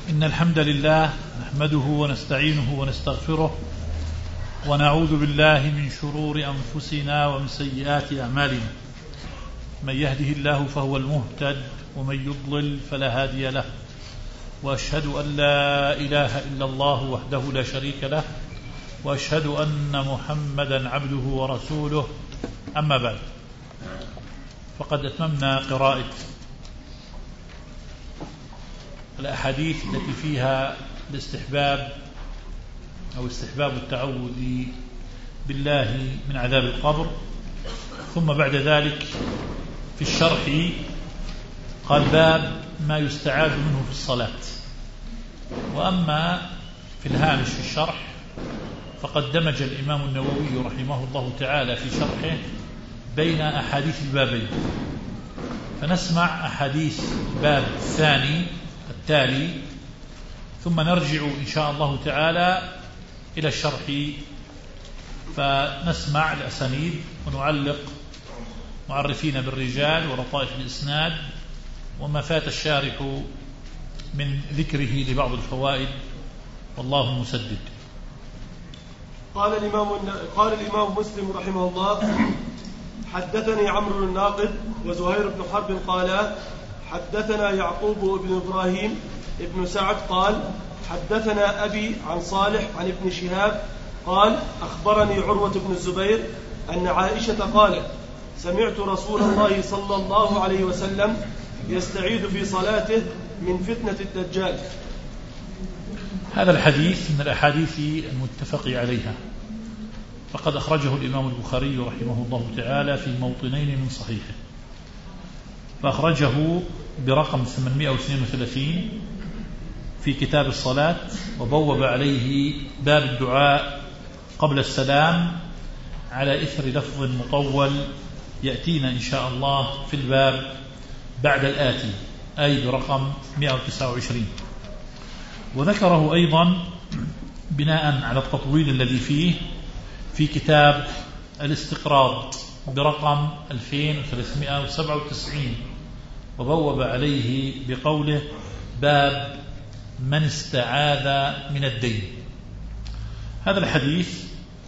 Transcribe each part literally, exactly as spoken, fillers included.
إن الحمد لله نحمده ونستعينه ونستغفره ونعوذ بالله من شرور أنفسنا ومن سيئات أعمالنا. من يهده الله فهو المهتد ومن يضلل فلا هادي له، وأشهد أن لا إله إلا الله وحده لا شريك له، وأشهد أن محمدا عبده ورسوله. أما بعد، فقد أتممنا قراءة الأحاديث التي فيها الاستحباب أو استحباب التعوذ بالله من عذاب القبر. ثم بعد ذلك في الشرح قال باب ما يستعاذ منه في الصلاة. وأما في الهامش في الشرح فقد دمج الإمام النووي رحمه الله تعالى في شرحه بين أحاديث البابين، فنسمع أحاديث الباب الثاني التالي ثم نرجع إن شاء الله تعالى إلى الشرح فنسمع الأسانيد ونعلق معرفين بالرجال ولطائف الإسناد وما فات الشارح من ذكره لبعض الفوائد، والله المسدد. قال الإمام قال الإمام مسلم رحمه الله: حدثني عمرو الناقد وزهير بن حرب قالا حدثنا يعقوب بن إبراهيم ابن سعد قال حدثنا أبي عن صالح عن ابن شهاب قال أخبرني عروة بن الزبير أن عائشة قالت: سمعت رسول الله صلى الله عليه وسلم يستعيذ في صلاته من فتنة الدجال. هذا الحديث من الأحاديث المتفق عليها، فقد أخرجه الإمام البخاري رحمه الله تعالى في موطنين من صحيحه، فأخرجه برقم ثمانمائة واثنين وثلاثين في كتاب الصلاة، وبوب عليه باب الدعاء قبل السلام على إثر لفظ مطول يأتينا إن شاء الله في الباب بعد الآتي، أي برقم مائة وتسعة وعشرين. وذكره أيضا بناء على التطويل الذي فيه في كتاب الاستقراض برقم ألفين وثلاثمائة وسبعة وتسعين، وبوب عليه بقوله: باب من استعاذ من الدين. هذا الحديث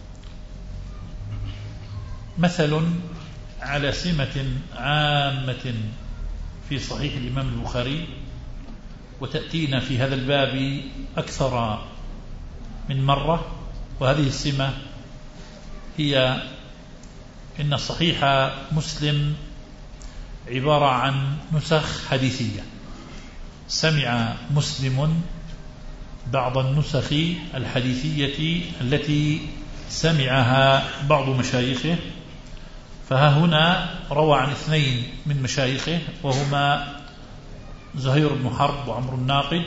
مثل على سمة عامة في صحيح الإمام البخاري، وتأتينا في هذا الباب أكثر من مرة. وهذه السمة هي إن صحيح مسلم عبارة عن نسخ حديثية. سمع مسلم بعض النسخ الحديثية التي سمعها بعض مشايخه، فها هنا روى عن اثنين من مشايخه وهما زهير بن حرب وعمرو الناقد،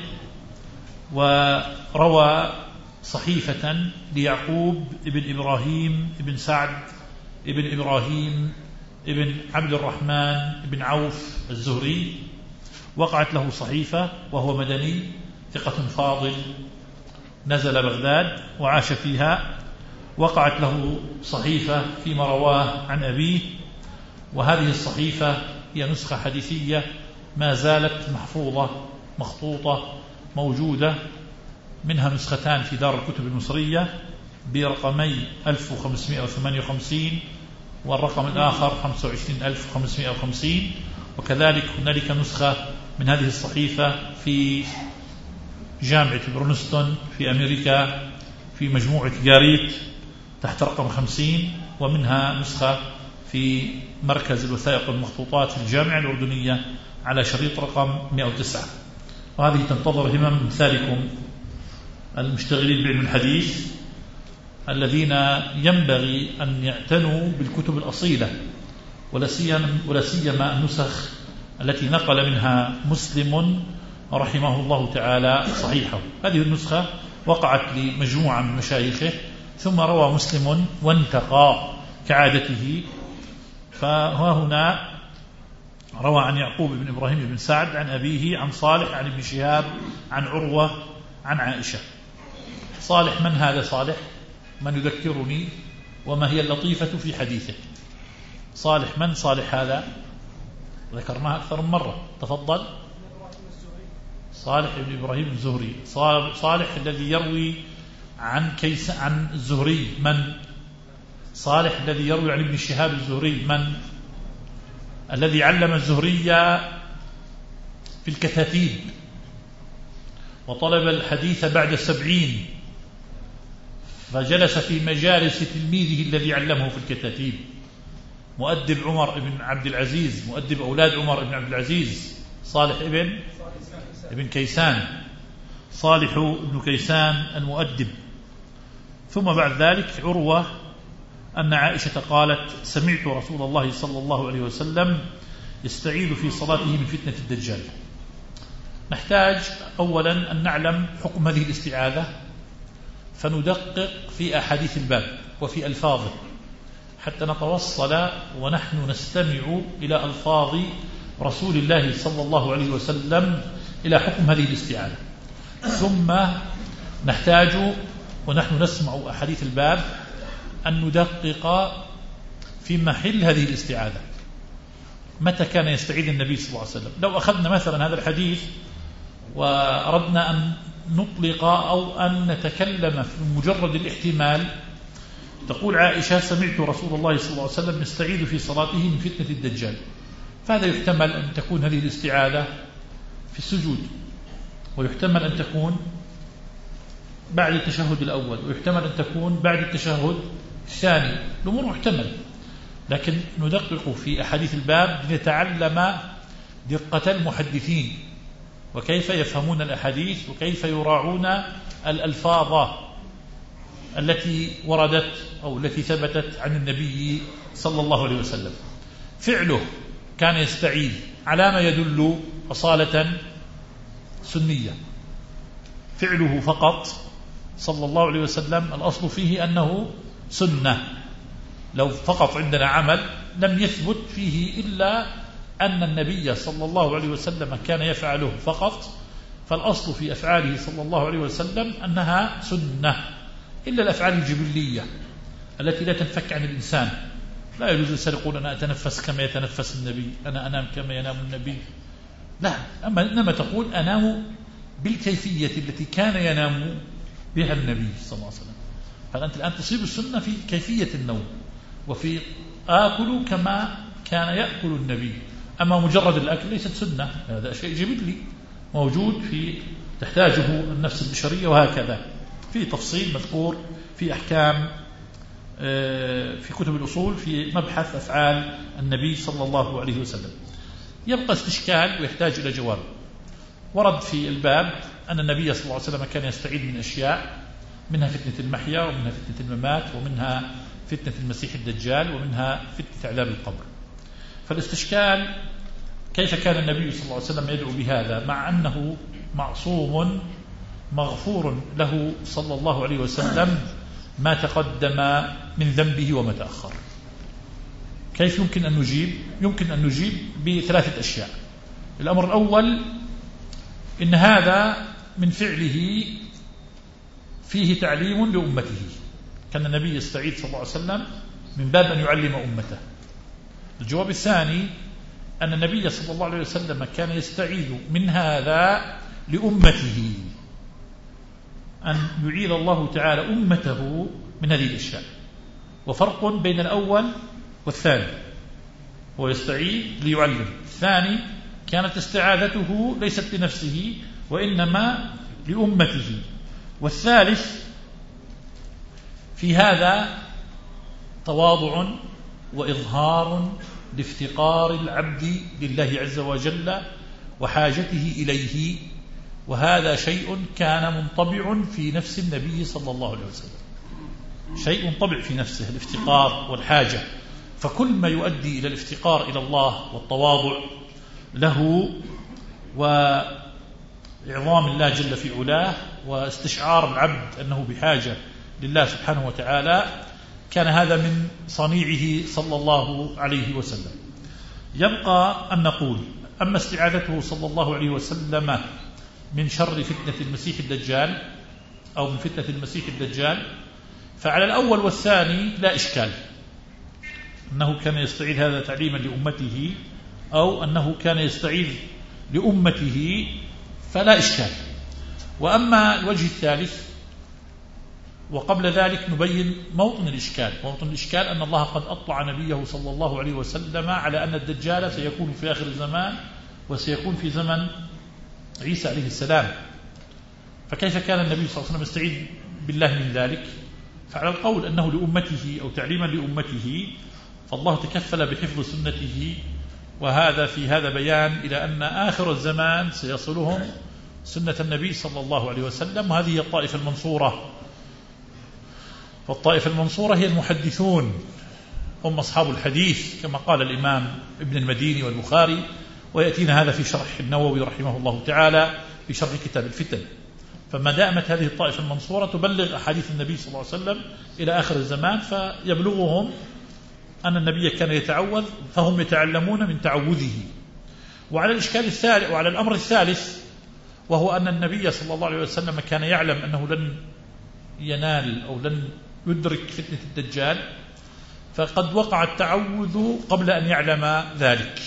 وروى صحيفة ليعقوب ابن إبراهيم ابن سعد ابن إبراهيم ابن عبد الرحمن ابن عوف الزهري، وقعت له صحيفة وهو مدني ثقة فاضل نزل بغداد وعاش فيها. وقعت له صحيفة فيما رواه عن أبيه، وهذه الصحيفة هي نسخة حديثية ما زالت محفوظة مخطوطة موجودة، منها نسختان في دار الكتب المصرية برقمي ألف وخمسمائة وثمانية وخمسين والرقم الآخر خمسة وعشرين ألف وخمسمائة وخمسين. وكذلك هنالك نسخة من هذه الصحيفة في جامعة برونستون في أمريكا في مجموعة جاريت تحت رقم خمسين، ومنها نسخة في مركز الوثائق والمخطوطات في الجامعة الأردنية على شريط رقم مائة وتسعة. وهذه تنتظر همم أمثالكم المشتغلين بعلم الحديث الذين ينبغي أن يعتنوا بالكتب الأصيلة، ولا سيما النسخ التي نقل منها مسلم رحمه الله تعالى صحيحه. هذه النسخة وقعت لمجموعة من مشايخه، ثم روى مسلم وانتقى كعادته. فها هنا روى عن يعقوب بن إبراهيم بن سعد عن أبيه عن صالح عن ابن شهاب عن عروة عن عائشة. صالح من هذا؟ صالح من يذكرني وما هي اللطيفة في حديثه؟ صالح من؟ صالح هذا ذكرناها أكثر من مرة. تفضل. صالح بن إبراهيم الزهري. صالح الذي يروي عن كيس عن الزهري من؟ صالح الذي يروي عن ابن شهاب الزهري من؟ الذي علم الزهري في الكتاتيب وطلب الحديث بعد السبعين، فجلس في مجالس تلميذه الذي علمه في الكتاتيب، مؤدب عمر بن عبد العزيز، مؤدب أولاد عمر بن عبد العزيز، صالح ابن ابن كيسان، صالح بن كيسان المؤدب. ثم بعد ذلك عروة أن عائشة قالت: سمعت رسول الله صلى الله عليه وسلم يستعيذ في صلاته من فتنة الدجال. نحتاج أولا أن نعلم حكم هذه الاستعاذة، فندقق في أحاديث الباب وفي ألفاظه حتى نتوصل ونحن نستمع إلى ألفاظ رسول الله صلى الله عليه وسلم إلى حكم هذه الاستعاذة. ثم نحتاج ونحن نسمع أحاديث الباب أن ندقق في محل هذه الاستعاذة، متى كان يستعيذ النبي صلى الله عليه وسلم. لو أخذنا مثلا هذا الحديث وأردنا أن نطلق أو أن نتكلم في مجرد الاحتمال، تقول عائشة: سمعت رسول الله صلى الله عليه وسلم يستعيذ في صلاته من فتنة الدجال، فهذا يحتمل أن تكون هذه الاستعاذة في السجود، ويحتمل أن تكون بعد التشهد الأول، ويحتمل أن تكون بعد التشهد الثاني، الأمور محتمل. لكن ندقق في أحاديث الباب لنتعلم دقة المحدثين وكيف يفهمون الأحاديث وكيف يراعون الألفاظ التي وردت أو التي ثبتت عن النبي صلى الله عليه وسلم. فعله كان يستعيذ على ما يدل أصالة سنية، فعله فقط صلى الله عليه وسلم الأصل فيه أنه سنة. لو فقط عندنا عمل لم يثبت فيه إلا أن النبي صلى الله عليه وسلم كان يفعله فقط، فالأصل في أفعاله صلى الله عليه وسلم أنها سنة، إلا الأفعال الجبلية التي لا تنفك عن الإنسان. لا يجوز الإنسان يقول: أنا أتنفس كما يتنفس النبي، أنا أنام كما ينام النبي. لا، أما إنما تقول: أنام بالكيفية التي كان ينام بها النبي صلى الله عليه وسلم. فأنت الآن تصيب السنة في كيفية النوم، وفي آكل كما كان يأكل النبي. أما مجرد الأكل ليست سنة، هذا شيء جبلي موجود في تحتاجه النفس البشرية، وهكذا في تفصيل مذكور في أحكام في كتب الأصول في مبحث أفعال النبي صلى الله عليه وسلم. يبقى استشكال ويحتاج إلى جواب. ورد في الباب أن النبي صلى الله عليه وسلم كان يستعيذ من أشياء، منها فتنة المحيا، ومنها فتنة الممات، ومنها فتنة المسيح الدجال، ومنها فتنة عذاب القبر. فالاستشكال: كيف كان النبي صلى الله عليه وسلم يدعو بهذا مع أنه معصوم مغفور له صلى الله عليه وسلم ما تقدم من ذنبه وما تأخر؟ كيف يمكن أن نجيب؟ يمكن أن نجيب بثلاثة أشياء. الأمر الأول: إن هذا من فعله فيه تعليم لأمته، كان النبي يستعيذ صلى الله عليه وسلم من باب أن يعلم أمته. الجواب الثاني: أن النبي صلى الله عليه وسلم كان يستعيذ من هذا لأمته، أن يعيذ الله تعالى أمته من هذه الأشياء. وفرق بين الأول والثاني، هو يستعيذ ليعلم. الثاني كانت استعاذته ليست لنفسه وإنما لأمته. والثالث: في هذا تواضع وإظهار لافتقار العبد لله عز وجل وحاجته إليه، وهذا شيء كان منطبع في نفس النبي صلى الله عليه وسلم، شيء منطبع في نفسه، الافتقار والحاجة. فكل ما يؤدي إلى الافتقار إلى الله والتواضع له وإعظام الله جل في علاه واستشعار العبد أنه بحاجة لله سبحانه وتعالى، كان هذا من صنيعه صلى الله عليه وسلم. يبقى أن نقول: أما استعاذته صلى الله عليه وسلم من شر فتنة المسيح الدجال أو من فتنة المسيح الدجال، فعلى الأول والثاني لا إشكال، أنه كان يستعيذ هذا تعليما لأمته، أو أنه كان يستعيذ لأمته فلا إشكال. وأما الوجه الثالث وقبل ذلك نبين موطن الإشكال. موطن الإشكال أن الله قد أطلع نبيه صلى الله عليه وسلم على أن الدجال سيكون في آخر الزمان وسيكون في زمن عيسى عليه السلام، فكيف كان النبي صلى الله عليه وسلم يستعيذ بالله من ذلك؟ فعلى القول أنه لأمته أو تعليما لأمته فالله تكفل بحفظ سنته، وهذا في هذا بيان إلى أن آخر الزمان سيصلهم سنة النبي صلى الله عليه وسلم، وهذه هي الطائفة المنصورة. والطائفة المنصورة هي المحدثون، هم أصحاب الحديث كما قال الإمام ابن المديني والبخاري، ويأتينا هذا في شرح النووي رحمه الله تعالى في شرح كتاب الفتن. فما دامت هذه الطائفة المنصورة تبلغ أحاديث النبي صلى الله عليه وسلم إلى آخر الزمان فيبلغهم أن النبي كان يتعوذ، فهم يتعلمون من تعوذه. وعلى الإشكال الثالث وعلى الأمر الثالث وهو أن النبي صلى الله عليه وسلم كان يعلم أنه لن ينال أو لن يدرك فتنة الدجال، فقد وقع التعوذ قبل أن يعلم ذلك.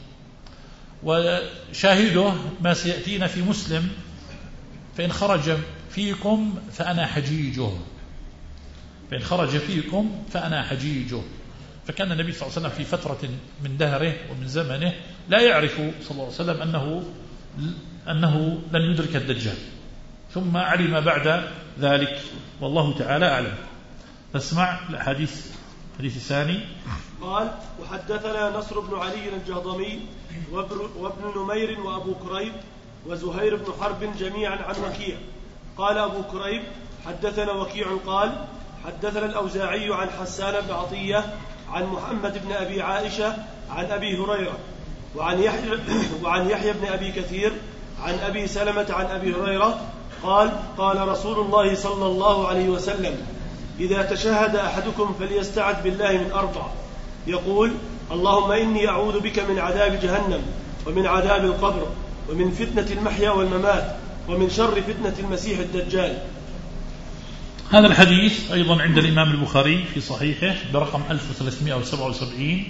وشاهده ما سيأتينا في مسلم: فإن خرج فيكم فأنا حجيجه، فإن خرج فيكم فأنا حجيجه. فكان النبي صلى الله عليه وسلم في فترة من دهره ومن زمنه لا يعرف صلى الله عليه وسلم أنه, أنه لن يدرك الدجال، ثم علم بعد ذلك، والله تعالى أعلم. فاسمع الحديث الحديث الثاني. قال: وحدثنا نصر بن علي الجهضمي وابن نمير وأبو كريب وزهير بن حرب جميعا عن وكيع. قال أبو كريب: حدثنا وكيع قال: حدثنا الأوزاعي عن حسان بن عطية عن محمد بن أبي عائشة عن أبي هريرة وعن يحيى, وعن يحيى بن أبي كثير عن أبي سلمة عن أبي هريرة قال: قال رسول الله صلى الله عليه وسلم: إذا تشهد أحدكم فليستعذ بالله من أربع، يقول: اللهم إني أعوذ بك من عذاب جهنم ومن عذاب القبر ومن فتنة المحيا والممات ومن شر فتنة المسيح الدجال. هذا الحديث أيضا عند الإمام البخاري في صحيحه برقم ألف وثلاثمائة وسبعة وسبعين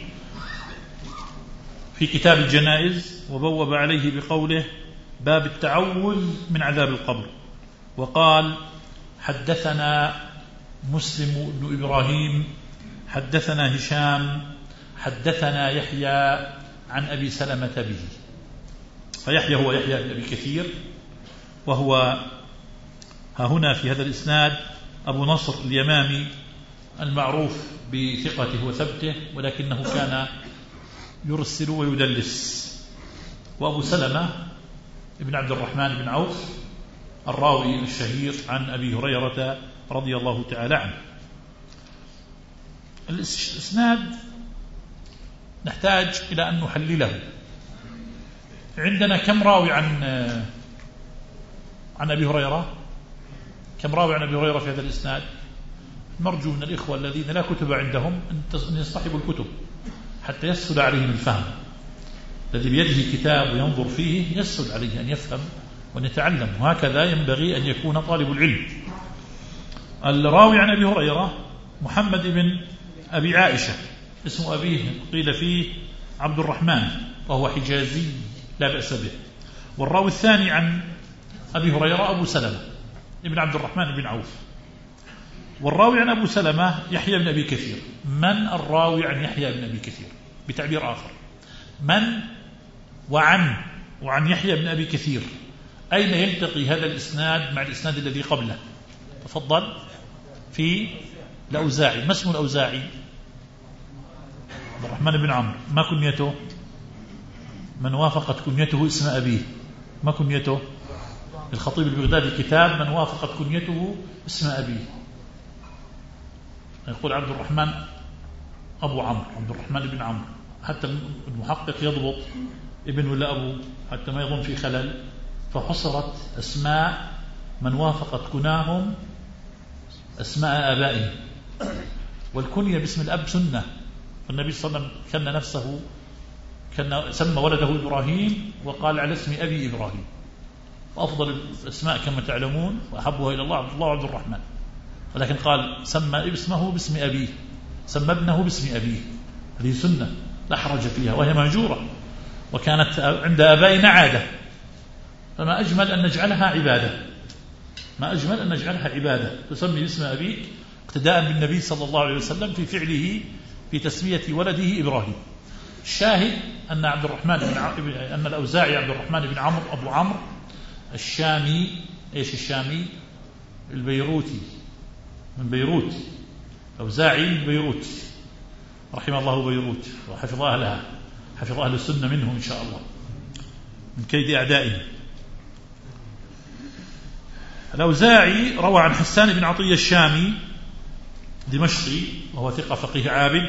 في كتاب الجنائز، وبوب عليه بقوله: باب التعوذ من عذاب القبر. وقال: حدثنا مسلم بن إبراهيم حدثنا هشام حدثنا يحيى عن أبي سلمة به. فيحيى هو يحيى بن أبي كثير، وهو ها هنا في هذا الإسناد أبو نصر اليمامي المعروف بثقته وثبته، ولكنه كان يرسل ويدلس. وأبو سلمة ابن عبد الرحمن بن عوف الراوي الشهير عن أبي هريرة رضي الله تعالى عنه. الإسناد نحتاج إلى أن نحلله. عندنا كم راوي عن عن أبي هريرة؟ كم راوي عن أبي هريرة في هذا الإسناد؟ نرجو من الإخوة الذين لا كتب عندهم أن يصطحبوا الكتب حتى يسهل عليهم الفهم. الذي بيده كتاب وينظر فيه يسهل عليه أن يفهم وأن يتعلم، وهكذا ينبغي أن يكون طالب العلم. الراوي عن أبي هريرة محمد بن أبي عائشة، اسم أبيه قيل فيه عبد الرحمن وهو حجازي لا بأس به. والراوي الثاني عن أبي هريرة أبو سلمة ابن عبد الرحمن بن عوف. والراوي عن أبو سلمة يحيى بن أبي كثير. من الراوي عن يحيى بن أبي كثير؟ بتعبير آخر، من وعن وعن يحيى بن أبي كثير أين يلتقي هذا الإسناد مع الإسناد الذي قبله؟ تفضل. في الأوزاعي. ما اسم الأوزاعي؟ عبد الرحمن بن عمرو. ما كنيته؟ من وافقت كنيته اسم أبيه. ما كنيته؟ الخطيب البغدادي كتاب من وافقت كنيته اسم أبيه، يقول عبد الرحمن أبو عمرو، عبد الرحمن بن عمرو، حتى المحقق يضبط ابن ولا أبو حتى ما يظن في خلل، فحصرت أسماء من وافقت كناهم أسماء آبائهم. والكنية باسم الأب سنة، والنبي صلى الله عليه وسلم كان نفسه كان سمى ولده إبراهيم وقال على اسم أبي إبراهيم. وأفضل الأسماء كما تعلمون وأحبها إلى الله عبد الله وعبد الرحمن، ولكن قال سمى اسمه باسم أبيه، سمى ابنه باسم أبيه. هذه سنة لا حرج فيها وهي مهجورة، وكانت عند آبائنا عادة. فما أجمل أن نجعلها عبادة، ما أجمل أن نجعلها عبادة، تسمي اسم أبيك اقتداء بالنبي صلى الله عليه وسلم في فعله في تسمية ولده إبراهيم. الشاهد أن عبد الرحمن بن ع... أن الأوزاعي عبد الرحمن بن عمرو أبو عمرو الشامي، إيش الشامي؟ البيروتي، من بيروت، أوزاعي من بيروت رحمه الله بيروت وحفظ أهلها، حفظ أهل السنة منهم إن شاء الله من كيد أعدائهم. الأوزاعي روى عن حسان بن عطية الشامي دمشقي وهو ثقة فقيه عابد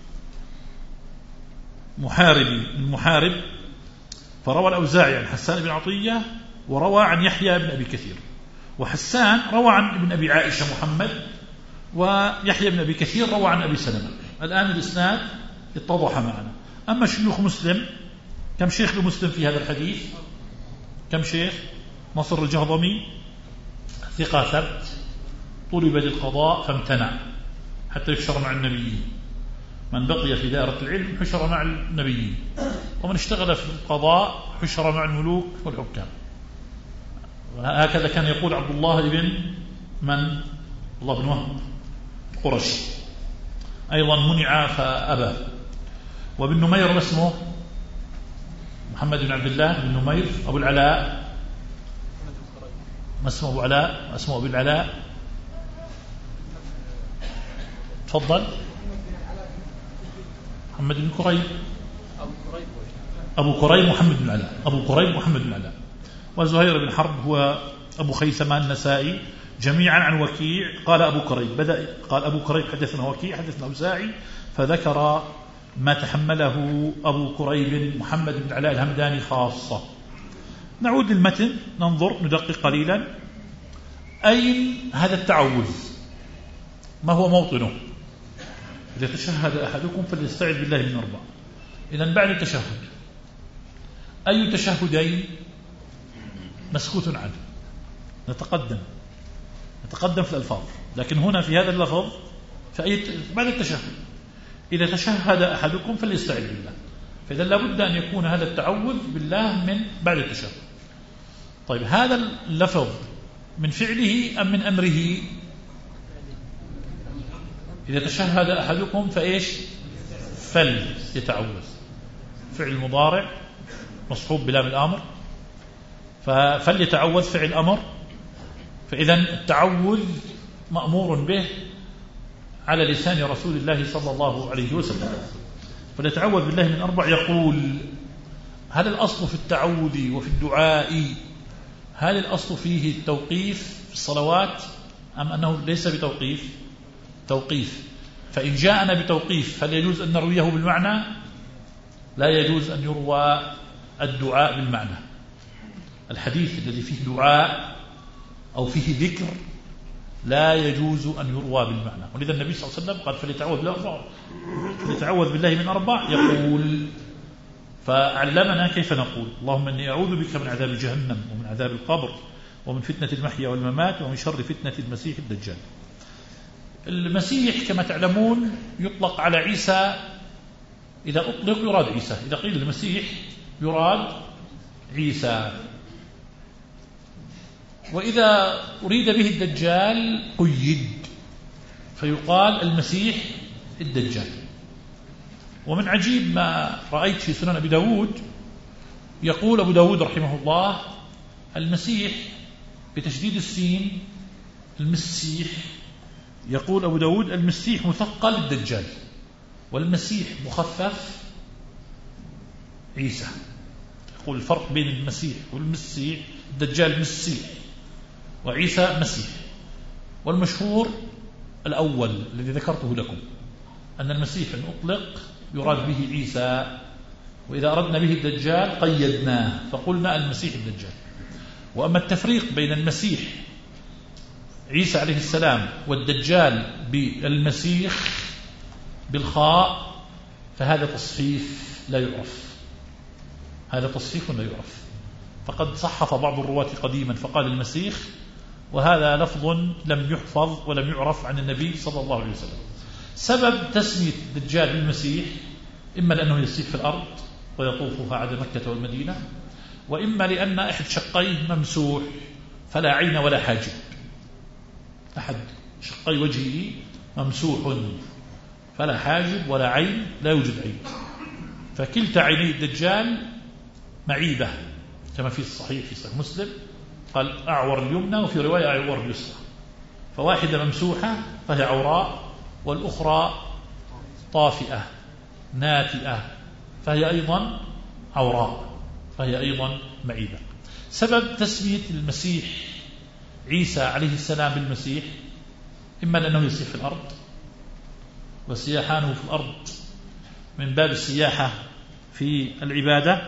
محاربي من محارب، فروى الأوزاعي عن حسان بن عطية وروى عن يحيى بن أبي كثير، وحسان روى عن ابن أبي عائشة محمد، ويحيى بن أبي كثير روى عن أبي سلمة. الآن الإسناد اتضح معنا. أما شيوخ مسلم، كم شيخ لمسلم في هذا الحديث؟ كم شيخ؟ نصر الجهضمي ثقة ثبت، طلب للقضاء فامتنع حتى يحشر مع النبيين، من بقي في دائرة العلم حشر مع النبيين، ومن اشتغل في القضاء حشر مع الملوك والحكام. هكذا كان يقول عبد الله بن من؟ الله بن وهب قرشي أيضا منع فأبى. وابن نمير ما اسمه؟ محمد بن عبد الله بن نمير. أبو العلاء ما اسمه؟ أبو علاء اسمه أبو العلاء. تفضل. محمد بن كريب، أبو كريب محمد بن علاء، أبو كريب محمد بن علاء. وزهير بن حرب هو أبو خيثمة النسائي، جميعا عن وكيع. قال أبو كريب بدأ قال أبو كريب حدثنا وكيع حدثنا أوزاعي، فذكر ما تحمله أبو كريب محمد بن علاء الهمداني خاصة. نعود للمتن ننظر ندقق قليلا. أين هذا التعوذ؟ ما هو موطنه؟ إذا تشهد أحدكم فليستعذ بالله من أربع. إذن بعد التشهد أي تشهدين؟ مسكوت عنه، نتقدم نتقدم في الألفاظ، لكن هنا في هذا اللفظ فأي بعد التشهد إذا تشهد أحدكم فليستعذ بالله، فإذا لابد أن يكون هذا التعوذ بالله من بعد التشهد. طيب هذا اللفظ من فعله أم من أمره؟ إذا تشهد أحدكم فإيش؟ فليتعوذ، فعل مضارع مصحوب بلام الأمر، فليتعوذ فعل أمر، فإذا التعوذ مأمور به على لسان رسول الله صلى الله عليه وسلم. فليتعوذ بالله من أربع. يقول هل الأصل في التعوذ وفي الدعاء، هل الأصل فيه التوقيف في الصلوات أم أنه ليس بتوقيف؟ توقيف. فإن جاءنا بتوقيف هل يجوز أن نرويه بالمعنى؟ لا يجوز أن يروى الدعاء بالمعنى. الحديث الذي فيه دعاء أو فيه ذكر لا يجوز أن يروى بالمعنى. ولذا النبي صلى الله عليه وسلم قال فليتعوذ بالله فليتعوذ بالله من أربع. يقول فعلمنا كيف نقول اللهم إني أعوذ بك من عذاب جهنم ومن عذاب القبر ومن فتنة المحيا والممات ومن شر فتنة المسيح الدجال. المسيح كما تعلمون يطلق على عيسى، إذا أطلق يراد عيسى، إذا قيل المسيح يراد عيسى، وإذا أريد به الدجال قيد فيقال المسيح الدجال. ومن عجيب ما رأيت في سنن أبي داود يقول أبو داود رحمه الله المسيح بتشديد السين المسيح، يقول أبو داود المسيح مثقل الدجال، والمسيح مخفف عيسى. يقول الفرق بين المسيح والمسيح، الدجال مسيح وعيسى مسيح، والمشهور الأول الذي ذكرته لكم أن المسيح إن أطلق يراد به عيسى، وإذا أردنا به الدجال قيدناه فقلنا المسيح الدجال. وأما التفريق بين المسيح عيسى عليه السلام والدجال بالمسيح بالخاء فهذا تصحيف لا يعرف، هذا تصحيف لا يعرف. فقد صحف بعض الرواة قديما فقال المسيح، وهذا لفظ لم يحفظ ولم يعرف عن النبي صلى الله عليه وسلم. سبب تسمية الدجال بالمسيح إما لأنه يسيح في الأرض ويطوفها عدا مكة والمدينة، وإما لأن أحد شقيه ممسوح فلا عين ولا حاجب، أحد شقي وجهه ممسوح فلا حاجب ولا عين، لا يوجد عين، فكلتا عيني الدجال معيبة كما في الصحيح في صحيح مسلم قال أعور اليمنى، وفي رواية أعور اليسرى، فواحدة ممسوحة فهي عوراء، والأخرى طافئة ناتئة فهي أيضا عوراء، فهي أيضا معيبة. سبب تسمية المسيح عيسى عليه السلام بالمسيح إما لأنه يسيح في الأرض، وسياحانه في الأرض من باب السياحة في العبادة،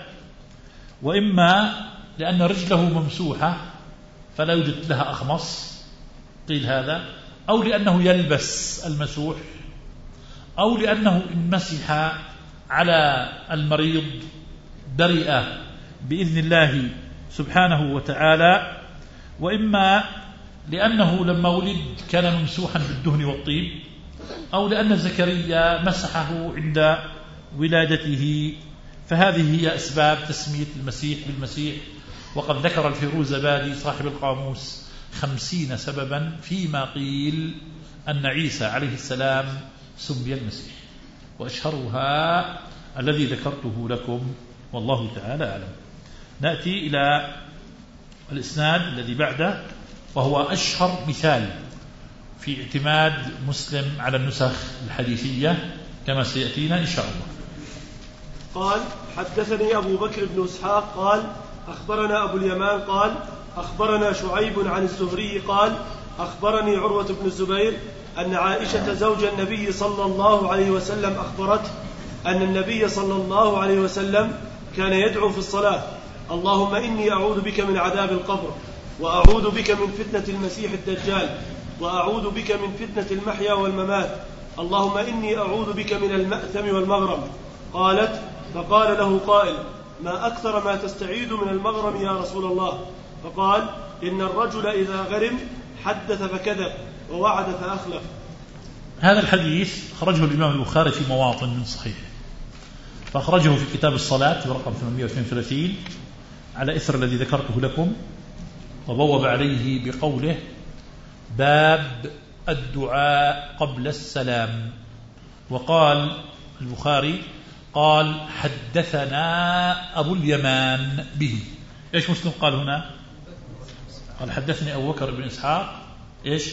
وإما لأن رجله ممسوحة فلا يوجد لها أخمص قيل هذا، أو لأنه يلبس المسوح، أو لأنه إن مسح على المريض برئ بإذن الله سبحانه وتعالى، وإما لأنه لما ولد كان ممسوحا بالدهن والطيب، أو لأن زكريا مسحه عند ولادته. فهذه هي أسباب تسمية المسيح بالمسيح. وقد ذكر الفيروزبادي صاحب القاموس خمسين سببا فيما قيل أن عيسى عليه السلام سمي المسيح، وأشهرها الذي ذكرته لكم والله تعالى أعلم. نأتي إلى الإسناد الذي بعده، وهو أشهر مثال في اعتماد مسلم على النسخ الحديثية كما سيأتينا إن شاء الله. قال حدثني أبو بكر بن إسحاق قال أخبرنا أبو اليمان قال أخبرنا شعيب عن الزهري قال أخبرني عروة بن الزبير أن عائشة زوج النبي صلى الله عليه وسلم أخبرته أن النبي صلى الله عليه وسلم كان يدعو في الصلاة: اللهم إني أعوذ بك من عذاب القبر، وأعوذ بك من فتنة المسيح الدجال، وأعوذ بك من فتنة المحيا والممات، اللهم إني أعوذ بك من المأثم والمغرم. قالت: فقال له قائل: ما أكثر ما تستعيذ من المغرم يا رسول الله؟ فقال: إن الرجل إذا غرم حدث فكذب ووعد فأخلف. هذا الحديث خرجه الإمام البخاري في مواطن من صحيحه، فأخرجه في كتاب الصلاة برقم ثمانمائة واثنين وثلاثين على إثر الذي ذكرته لكم، وبوب عليه بقوله: باب الدعاء قبل السلام. وقال البخاري قال حدثنا أبو اليمان به. إيش مسلم قال هنا؟ قال حدثني أبو بكر بن إسحاق إيش؟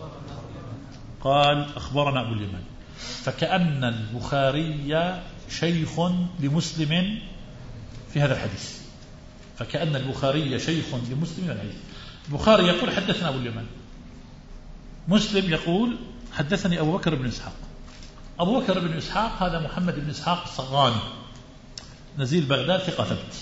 قال أخبرنا أبو اليمان. فكأن البخاري شيخ لمسلم في هذا الحديث، فكأن البخاري شيخ لمسلم في الحديث. البخاري يقول حدثنا أبو اليمان، مسلم يقول حدثني أبو بكر بن إسحاق. أبو بكر بن إسحاق هذا محمد بن إسحاق الصغاني نزيل بغداد ثقة ثبت،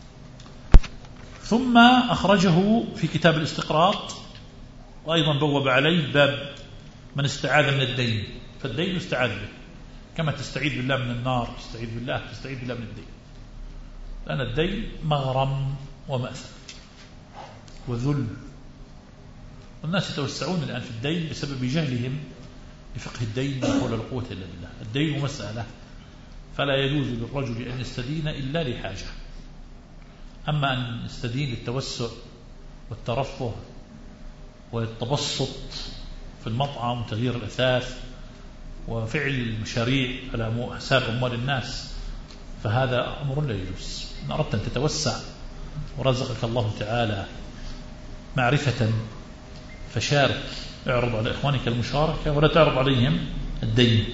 ثم أخرجه في كتاب الاستقراط، وأيضا بوب عليه باب من استعاذ من الدين، فالدين يستعاذ به كما تستعيذ بالله من النار، تستعيذ بالله تستعيذ بالله من الدين، لأن الدين مغرم ومأثم وذل، والناس يتوسعون الآن في الدين بسبب جهلهم بفقه الدين وقول لا قوة إلا بالله. الدين مسألة، فلا يجوز للرجل أن يستدين إلا لحاجة، أما أن يستدين للتوسع والترفه والتبسط في المطعم وتغيير الأثاث وفعل المشاريع على حساب أموال الناس، فهذا أمر لا يجوز. إن أردت أن تتوسع ورزقك الله تعالى معرفة فشارك، اعرض على إخوانك المشاركة ولا تعرض عليهم الدين.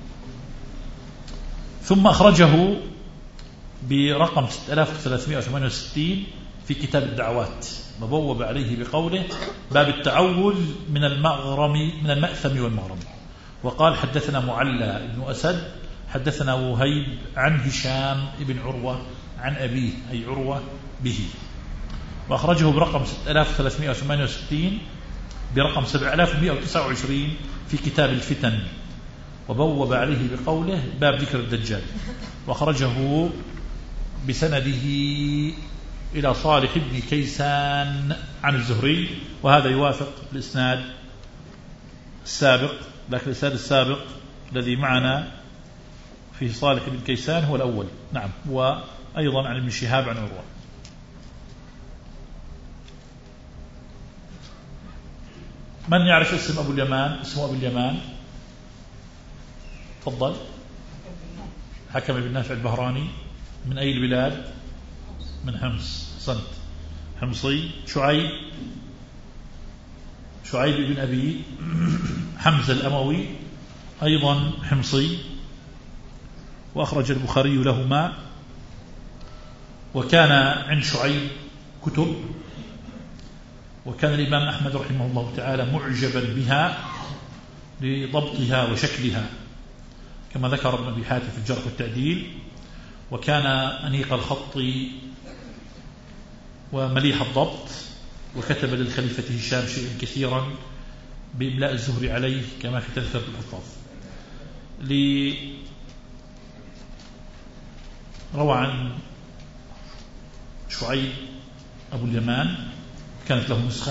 ثم أخرجه برقم ستة آلاف وثلاثمائة وثمانية وستين في كتاب الدعوات، مبوب عليه بقوله: باب التعوذ من المغرم من المأثم والمغرم. وقال حدثنا معلى بن أسد حدثنا وهيب عن هشام بن عروة عن أبيه أي عروة به، وأخرجه برقم ستة آلاف وثلاثمائة وثمانية وستين برقم سبعة آلاف ومائة وتسعة وعشرين في كتاب الفتن، وبوب عليه بقوله: باب ذكر الدجال. وأخرجه بسنده إلى صالح بن كيسان عن الزهري، وهذا يوافق الإسناد السابق، لكن الإسناد السابق الذي معنا في صالح بن كيسان هو الأول. نعم، وأيضا عن ابن شهاب عن عروة. من يعرف اسم أبو اليمان؟ اسمه أبو اليمان، تفضل. حكم بن نافع البهراني. من أي البلاد؟ من حمص. صنت حمصي. شعيب شعيب بن أبي حمزة الأموي أيضا حمصي، وأخرج البخاري لهما. وكان عند شعيب كتب، وكان الإمام أحمد رحمه الله تعالى معجبا بها لضبطها وشكلها كما ذكر ابن أبي حاتم في الجرح والتعديل. وكان أنيق الخط ومليح الضبط، وكتب للخليفة هشام شيئا كثيرا بإملاء الزهري عليه كما في تذكرة الحفاظ. روى عن شعيب أبو اليمان، كانت له نسخة،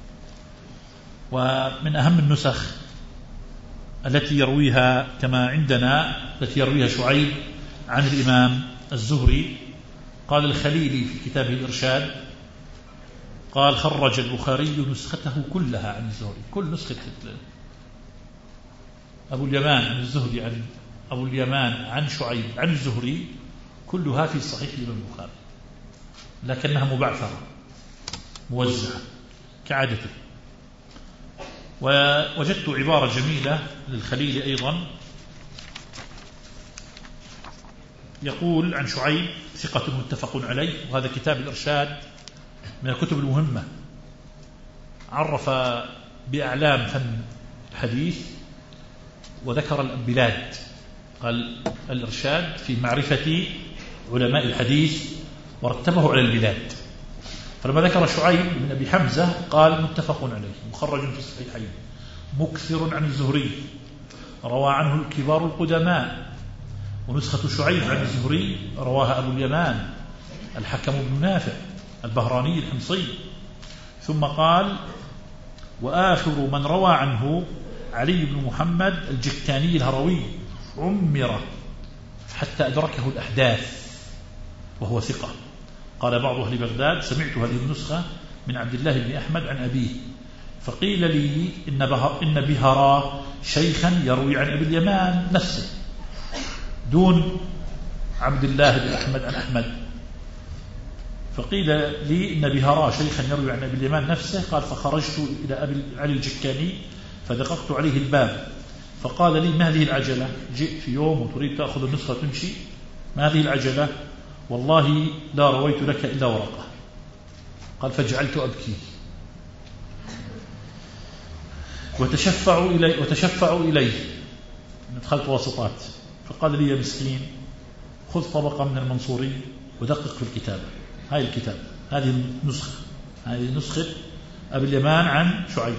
ومن أهم النسخ التي يرويها كما عندنا التي يرويها شعيب عن الإمام الزهري. قال الخليلي في كتابه الإرشاد، قال خرج البخاري نسخته كلها عن الزهري، كل نسخة أبو اليمان عن الزهري عن أبو اليمان عن شعيب عن الزهري كلها في صحيح الإمام البخاري، لكنها مبعثرة موزعة كعادته. ووجدت عبارة جميلة للخليل أيضا، يقول عن شعيب ثقة متفق عليه، وهذا كتاب الإرشاد من الكتب المهمة، عرف بأعلام فن الحديث وذكر البلاد. قال الإرشاد في معرفة علماء الحديث ورتبه على البلاد. فلما ذكر شعيب بن أبي حمزة قال متفق عليه مخرج في الصحيحين مكثر عن الزهري روى عنه الكبار القدماء. ونسخة شعيب عن الزهري رواها أبو اليمان الحكم بن نافع البهراني الحمصي. ثم قال وآخر من روى عنه علي بن محمد الجكاني الهروي عمر حتى أدركه الأحداث وهو ثقة. قال بعض أهل بغداد سمعت هذه النسخة من عبد الله بن أحمد عن أبيه، فقيل لي إن, إن بهرا شيخا يروي عن أبي اليمان نفسه دون عبد الله بن أحمد عن أحمد. فقيل لي إن بهرا شيخا يروي عن أبي اليمان نفسه. قال فخرجت إلى أبي علي الجكاني فدققت عليه الباب، فقال لي ما هذه العجلة؟ جئت في يوم وتريد تأخذ النسخة تمشي، ما هذه العجلة؟ والله لا رويت لك إلا ورقة. قال فجعلت أبكي وتشفع إلي وتشفع إليه دخلت واسطات، فقال لي يا مسكين خذ طبقة من المنصوري ودقق في الكتابة. هاي الكتاب هذه النسخة هذه نسخة أبي اليمان عن شعيب،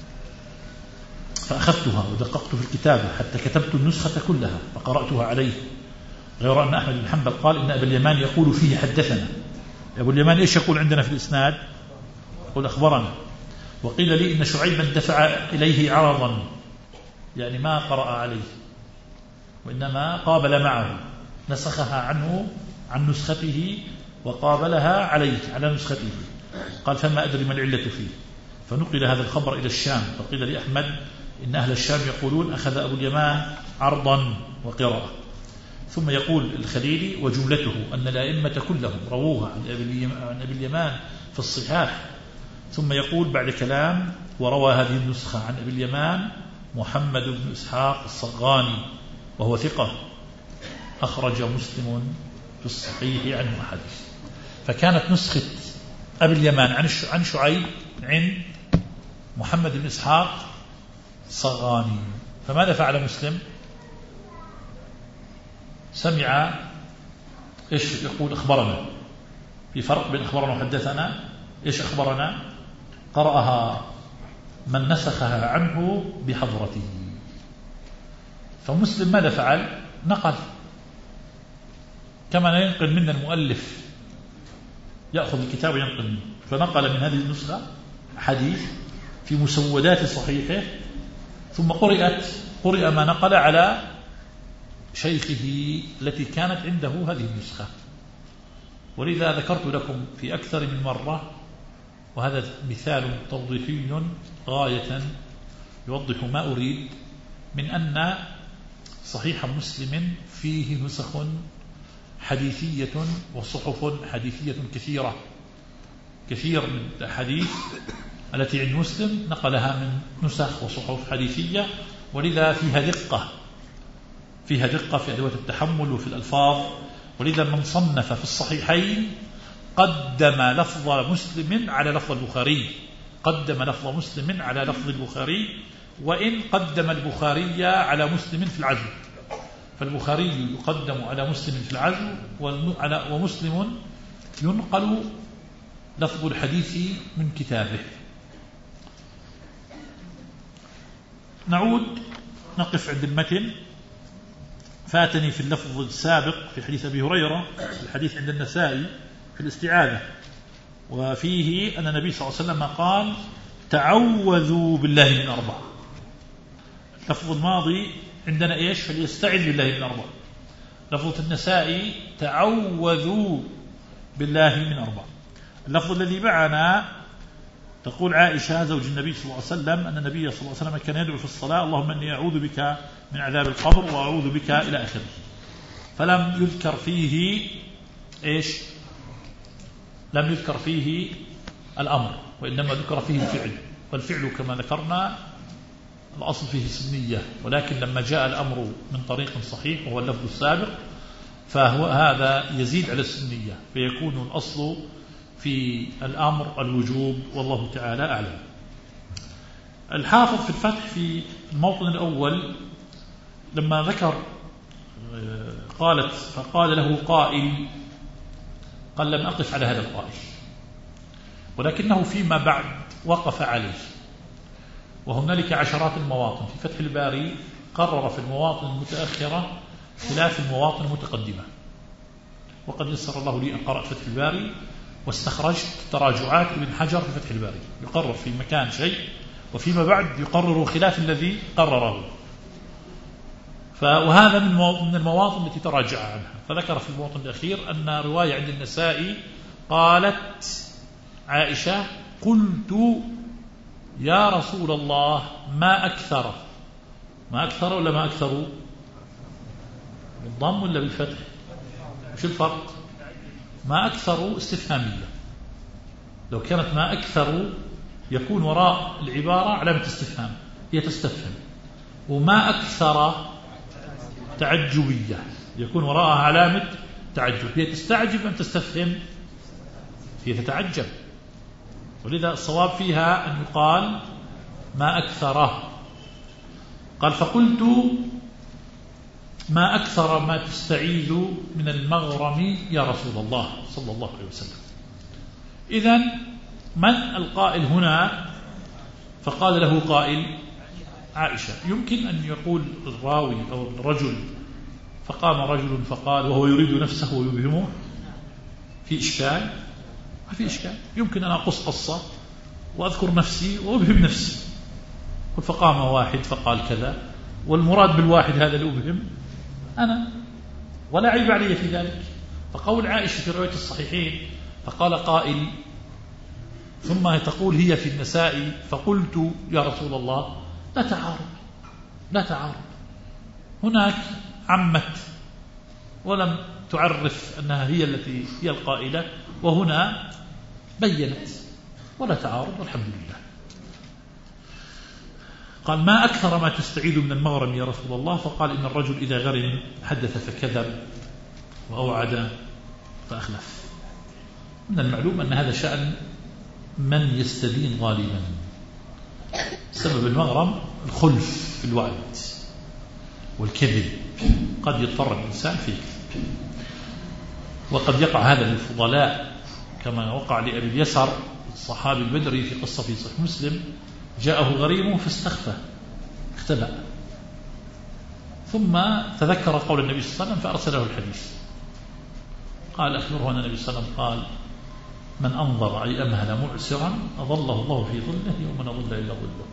فأخذتها ودققت في الكتابة حتى كتبت النسخة كلها فقرأتها عليه. غير أن أحمد بن حنبل قال إن أبي اليمان يقول فيه حدثنا. أبو اليمان إيش يقول عندنا في الإسناد؟ يقول أخبرنا. وقيل لي إن شعيبا دفع إليه عرضا، يعني ما قرأ عليه وإنما قابل معه، نسخها عنه عن نسخته وقابلها عليه على نسخته. قال فما أدري ما العلة فيه، فنقل هذا الخبر إلى الشام، فقيل لأحمد إن أهل الشام يقولون أخذ أبو اليمان عرضا وقراءة. ثم يقول الخليلي وجملته أن الأئمة كلهم رووها عن أبي اليمان في الصحاح. ثم يقول بعد كلام وروى هذه النسخة عن أبي اليمان محمد بن إسحاق الصغاني وهو ثقة أخرج مسلم في الصحيح عنه أحاديث. فكانت نسخة أبي اليمان عن شعيب عند محمد بن إسحاق الصغاني. فماذا فعل مسلم؟ سمع إيش يقول أخبرنا، في فرق بين أخبرنا وحدثنا. إيش أخبرنا؟ قرأها من نسخها عنه بحضرته. فمسلم ماذا فعل؟ نقل كما ينقل منا المؤلف يأخذ الكتاب وينقل منه، فنقل من هذه النسخة حديث في مسودات صحيحه، ثم قرأت قرأ ما نقل على شيخه التي كانت عنده هذه النسخة. ولذا ذكرت لكم في أكثر من مرة وهذا مثال توضيحي غاية يوضح ما أريد من أن صحيح مسلم فيه نسخ حديثية وصحف حديثية كثيرة، كثير من الحديث التي عند مسلم نقلها من نسخ وصحف حديثية، ولذا فيها دقة فيها دقة في أدوات التحمل وفي الألفاظ. ولذا من صنف في الصحيحين قدم لفظ مسلم على لفظ البخاري قدم لفظ مسلم على لفظ البخاري وإن قدم البخاري على مسلم في العزو، فالبخاري يقدم على مسلم في العزو ومسلم ينقل لفظ الحديث من كتابه. نعود نقف عند المتن. فاتني في اللفظ السابق في حديث أبي هريرة، الحديث عند النسائي في الاستعاذة، وفيه أن النبي صلى الله عليه وسلم قال تعوذوا بالله من أربع. اللفظ الماضي عندنا إيش؟ فليستعذ بالله من أربع. لفظ النسائي تعوذوا بالله من أربع. اللفظ الذي معنا تقول عائشة زوج النبي صلى الله عليه وسلم أن النبي صلى الله عليه وسلم كان يدعو في الصلاة اللهم إني أعوذ بك من عذاب القبر وأعوذ بك إلى آخره، فلم يذكر فيه إيش؟ لم يذكر فيه الأمر، وإنما ذكر فيه الفعل، والفعل كما ذكرنا الأصل فيه سنية، ولكن لما جاء الأمر من طريق صحيح وهو اللفظ السابق فهو هذا يزيد على السنية، فيكون الأصل في الأمر الوجوب، والله تعالى أعلم. الحافظ في الفتح في الموطن الأول لما ذكر قالت فقال له قائل، قال لم أقف على هذا القائل، ولكنه فيما بعد وقف عليه، وهنالك عشرات المواطن في فتح الباري قرر في المواطن المتأخرة خلاف المواطن المتقدمة، وقد يسر الله لي أن قرأت فتح الباري واستخرجت تراجعات ابن حجر في فتح الباري، يقرر في مكان شيء وفيما بعد يقرر خلاف الذي قرره، وهذا من المواطن التي تراجع عنها. فذكر في المواطن الأخير أن رواية عند النسائي قالت عائشة قلت يا رسول الله ما أكثر، ما أكثر ولا ما أكثر؟ بالضم ولا بالفتح؟ وش الفرق؟ ما أكثر استفهامية، لو كانت ما أكثر يكون وراء العبارة علامة استفهام، هي تستفهم، وما أكثر تعجبية يكون وراءها علامة تعجب، هي تستعجب أم تستفهم؟ هي تتعجب، ولذا الصواب فيها أن يقال ما أكثره. قال فقلت ما أكثر ما تستعيذ من المغرم يا رسول الله صلى الله عليه وسلم. إذن من القائل هنا؟ فقال له قائل عائشة. يمكن أن يقول الراوي أو الرجل فقام رجل فقال وهو يريد نفسه ويبهمه، في إشكال؟ ما في إشكال، يمكن أن أقص قصة وأذكر نفسي وأبهم نفسي، فقام واحد فقال كذا، والمراد بالواحد هذا اللي أبهم أنا، ولا عيب علي في ذلك. فقول عائشة في رواية الصحيحين فقال قائل ثم تقول هي في النساء فقلت يا رسول الله، لا تعارض، لا تعارض. هناك عمت ولم تعرف أنها هي التي هي القائلة، وهنا بينت، ولا تعارض والحمد لله. قال ما أكثر ما تستعيذ من المغرم يا رسول الله؟ فقال إن الرجل إذا غرم حدث فكذب وأوعد فأخلف. من المعلوم أن هذا شأن من يستدين ظالما. سبب المغرم الخلف في الوعد والكذب، قد يضطر الإنسان فيه، وقد يقع هذا للفضلاء كما وقع لأبي اليسر الصحابي البدري في قصة في صحيح مسلم، جاءه غريمه فاستخفى اختبأ، ثم تذكر قول النبي صلى الله عليه وسلم فأرسله الحديث، قال أخبره أن النبي صلى الله عليه وسلم قال من أنظر أي أمهل معسرا أظله الله في ظله يوم من أظل إلا ظله.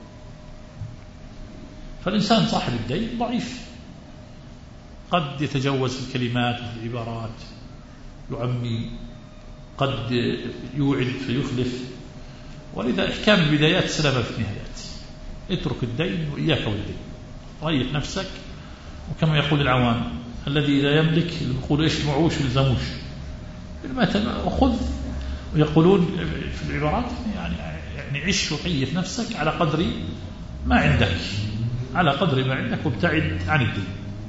فالإنسان صاحب الدين ضعيف، قد يتجوز في الكلمات وفي العبارات، يعمي، قد يوعد فيخلف، ولذا إحكام البدايات سلامة في النهايات. اترك الدين وإياك والدين، ريح نفسك. وكما يقول العوام الذي لا يملك يقول إيش معوش يلزموش وخذ، ويقولون في العبارات يعني يعني عش وقيف نفسك على قدر ما عندك، على قدر ما عندك وابتعد عن الدين.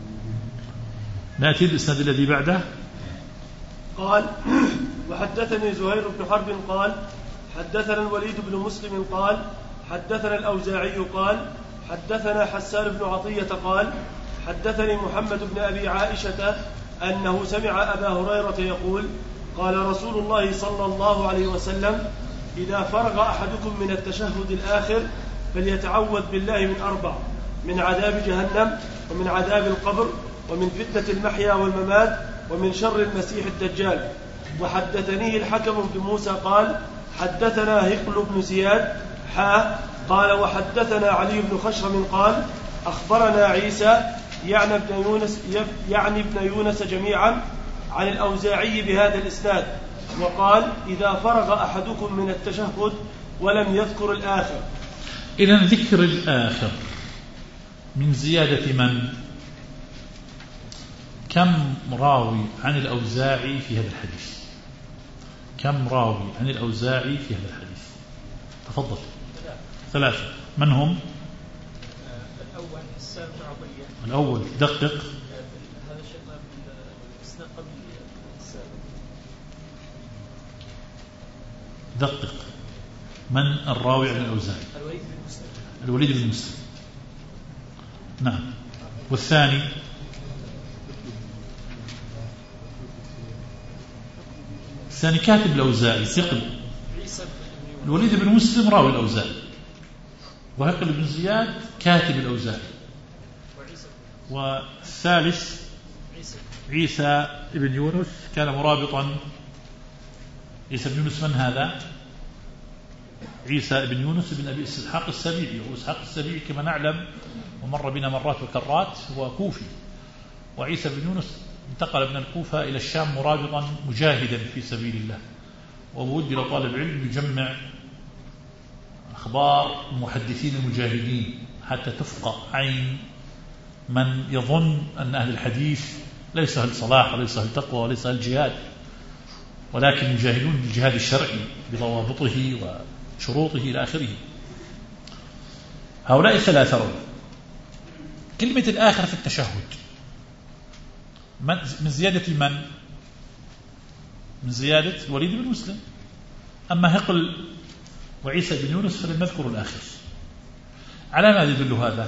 نأتي الإسناد الذي بعده. قال وحدثني زهير بن حرب قال حدثنا الوليد بن مسلم قال حدثنا الأوزاعي قال حدثنا حسان بن عطية قال حدثني محمد بن أبي عائشة أنه سمع أبا هريرة يقول قال رسول الله صلى الله عليه وسلم إذا فرغ أحدكم من التشهد الآخر فليتعوذ بالله من أربع: من عذاب جهنم، ومن عذاب القبر، ومن فتنة المحيا والممات، ومن شر المسيح الدجال. وحدثنيه الحكم بن موسى قال حدثنا هقل بن زياد حا قال وحدثنا علي بن خشرم قال أخبرنا عيسى يعني ابن يونس, يعني ابن يونس جميعا عن الأوزاعي بهذا الإسناد، وقال إذا فرغ أحدكم من التشهد ولم يذكر الآخر. إذن ذكر الآخر من زيادة من؟ كم راوي عن الأوزاعي في هذا الحديث؟ كم راوي عن الأوزاعي في هذا الحديث؟ تفضل. ثلاثة. من هم؟ الأول حسان بن عطية. الأول دقق. هذا شيخنا بالإسناد قبل دقق. من الراوي عن الأوزاعي؟ الوليد بن مسلم. الوليد بن مسلم. نعم. والثاني؟ الثاني كاتب الأوزاعي ثقل. الوليد بن مسلم راوي الأوزاعي، وهقل بن زياد كاتب الأوزاعي. والثالث عيسى بن يونس كان مرابطا. عيسى بن يونس من هذا؟ عيسى بن يونس بن أبي إسحاق السبيعي، وإسحاق السبيعي كما نعلم ومر بنا مرات وكرات هو كوفي، وعيسى بن يونس انتقل من الكوفة إلى الشام مرابطا مجاهدا في سبيل الله، وود إلى طالب علم يجمع أخبار المحدثين المجاهدين حتى تفقع عين من يظن أن أهل الحديث ليس أهل صلاح وليس أهل تقوى وليس أهل جهاد، ولكن يجاهدون بالجهاد الشرعي بضوابطه وشروطه إلى آخره. هؤلاء الثلاثة روا. كلمة الآخر في التشهد من زيادة من؟ من زيادة الوليد بن مسلم. أما هقل وعيسى بن يونس فلم نذكر الآخر. على ما يدل هذا؟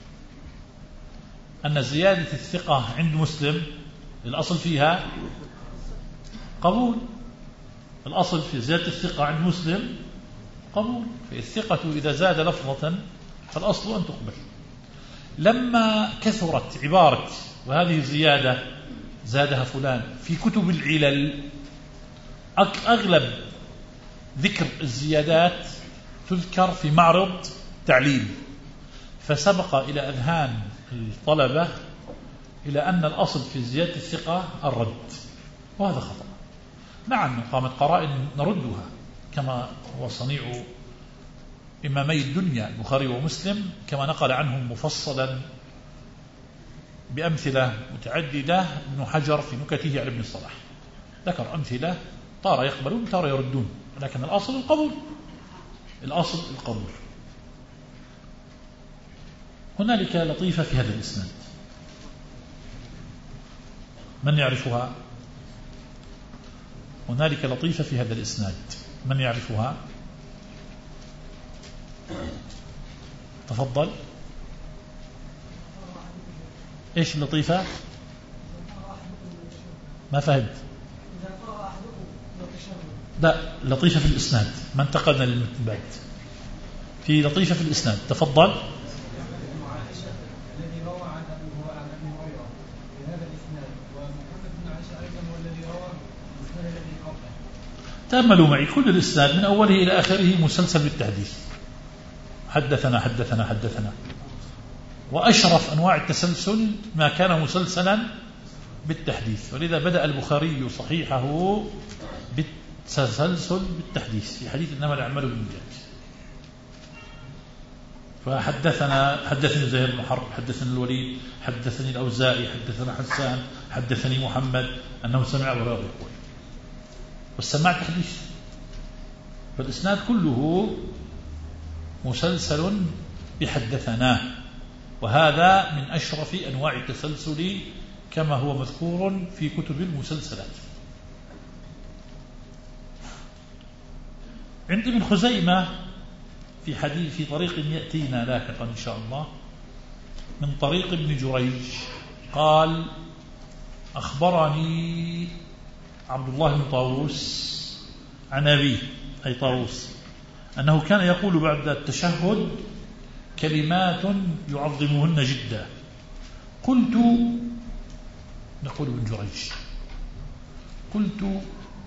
أن زيادة الثقة عند مسلم الأصل فيها قبول. الأصل في زيادة الثقة عند مسلم قبول، فالثقة إذا زاد لفظة فالأصل أن تقبل. لما كثرت عبارة وهذه الزيادة زادها فلان في كتب العلل، أغلب ذكر الزيادات تذكر في معرض تعليل، فسبق إلى أذهان الطلبة إلى أن الأصل في زيادة الثقة الرد، وهذا خطأ. نعم قامت قرائن نردها كما هو صنيع إمامي الدنيا البخاري ومسلم، كما نقل عنهم مفصلا بأمثلة متعددة ابن حجر في نكته على ابن الصلاح، ذكر أمثلة طار يقبلون طار يردون، لكن الأصل القبول. الأصل القبول. هنالك لطيفة في هذا الإسناد، من يعرفها؟ هنالك لطيفة في هذا الإسناد، من يعرفها؟ تفضل. إيش اللطيفة؟ ما فهمت. لا، لطيفة في الإسناد، ما انتقلنا للمتن. في لطيفة في الإسناد، تفضل. الذي روى عن أبي هريرة بهذا الإسناد، ومحمد بن عائشة أيضا هو الذي روى الإسناد الذي قبله. تأملوا معي كل الإسناد من أوله إلى آخره مسلسل بالتحديث، حدثنا حدثنا حدثنا. وأشرف أنواع التسلسل ما كان مسلسلا بالتحديث، ولذا بدأ البخاري صحيحه بالتسلسل بالتحديث في حديث إنما الأعمال بالنيات. فحدثنا حدثني زهير بن حرب، حدثني الوليد، حدثني الأوزاعي، حدثنا حسان، حدثني محمد أنه سمع أبو هريرة يقول، والسماع تحديث. فالإسناد كله مسلسل بحدثناه، وهذا من أشرف أنواع التسلسل كما هو مذكور في كتب المسلسلات. عند ابن خزيمة في حديث في طريق يأتينا لاحقا إن شاء الله من طريق ابن جريج قال أخبرني عبد الله بن طاووس عن أبيه أي طاووس أنه كان يقول بعد التشهد كلمات يعظمهن جدا. قلت، نقول ابن جريج، قلت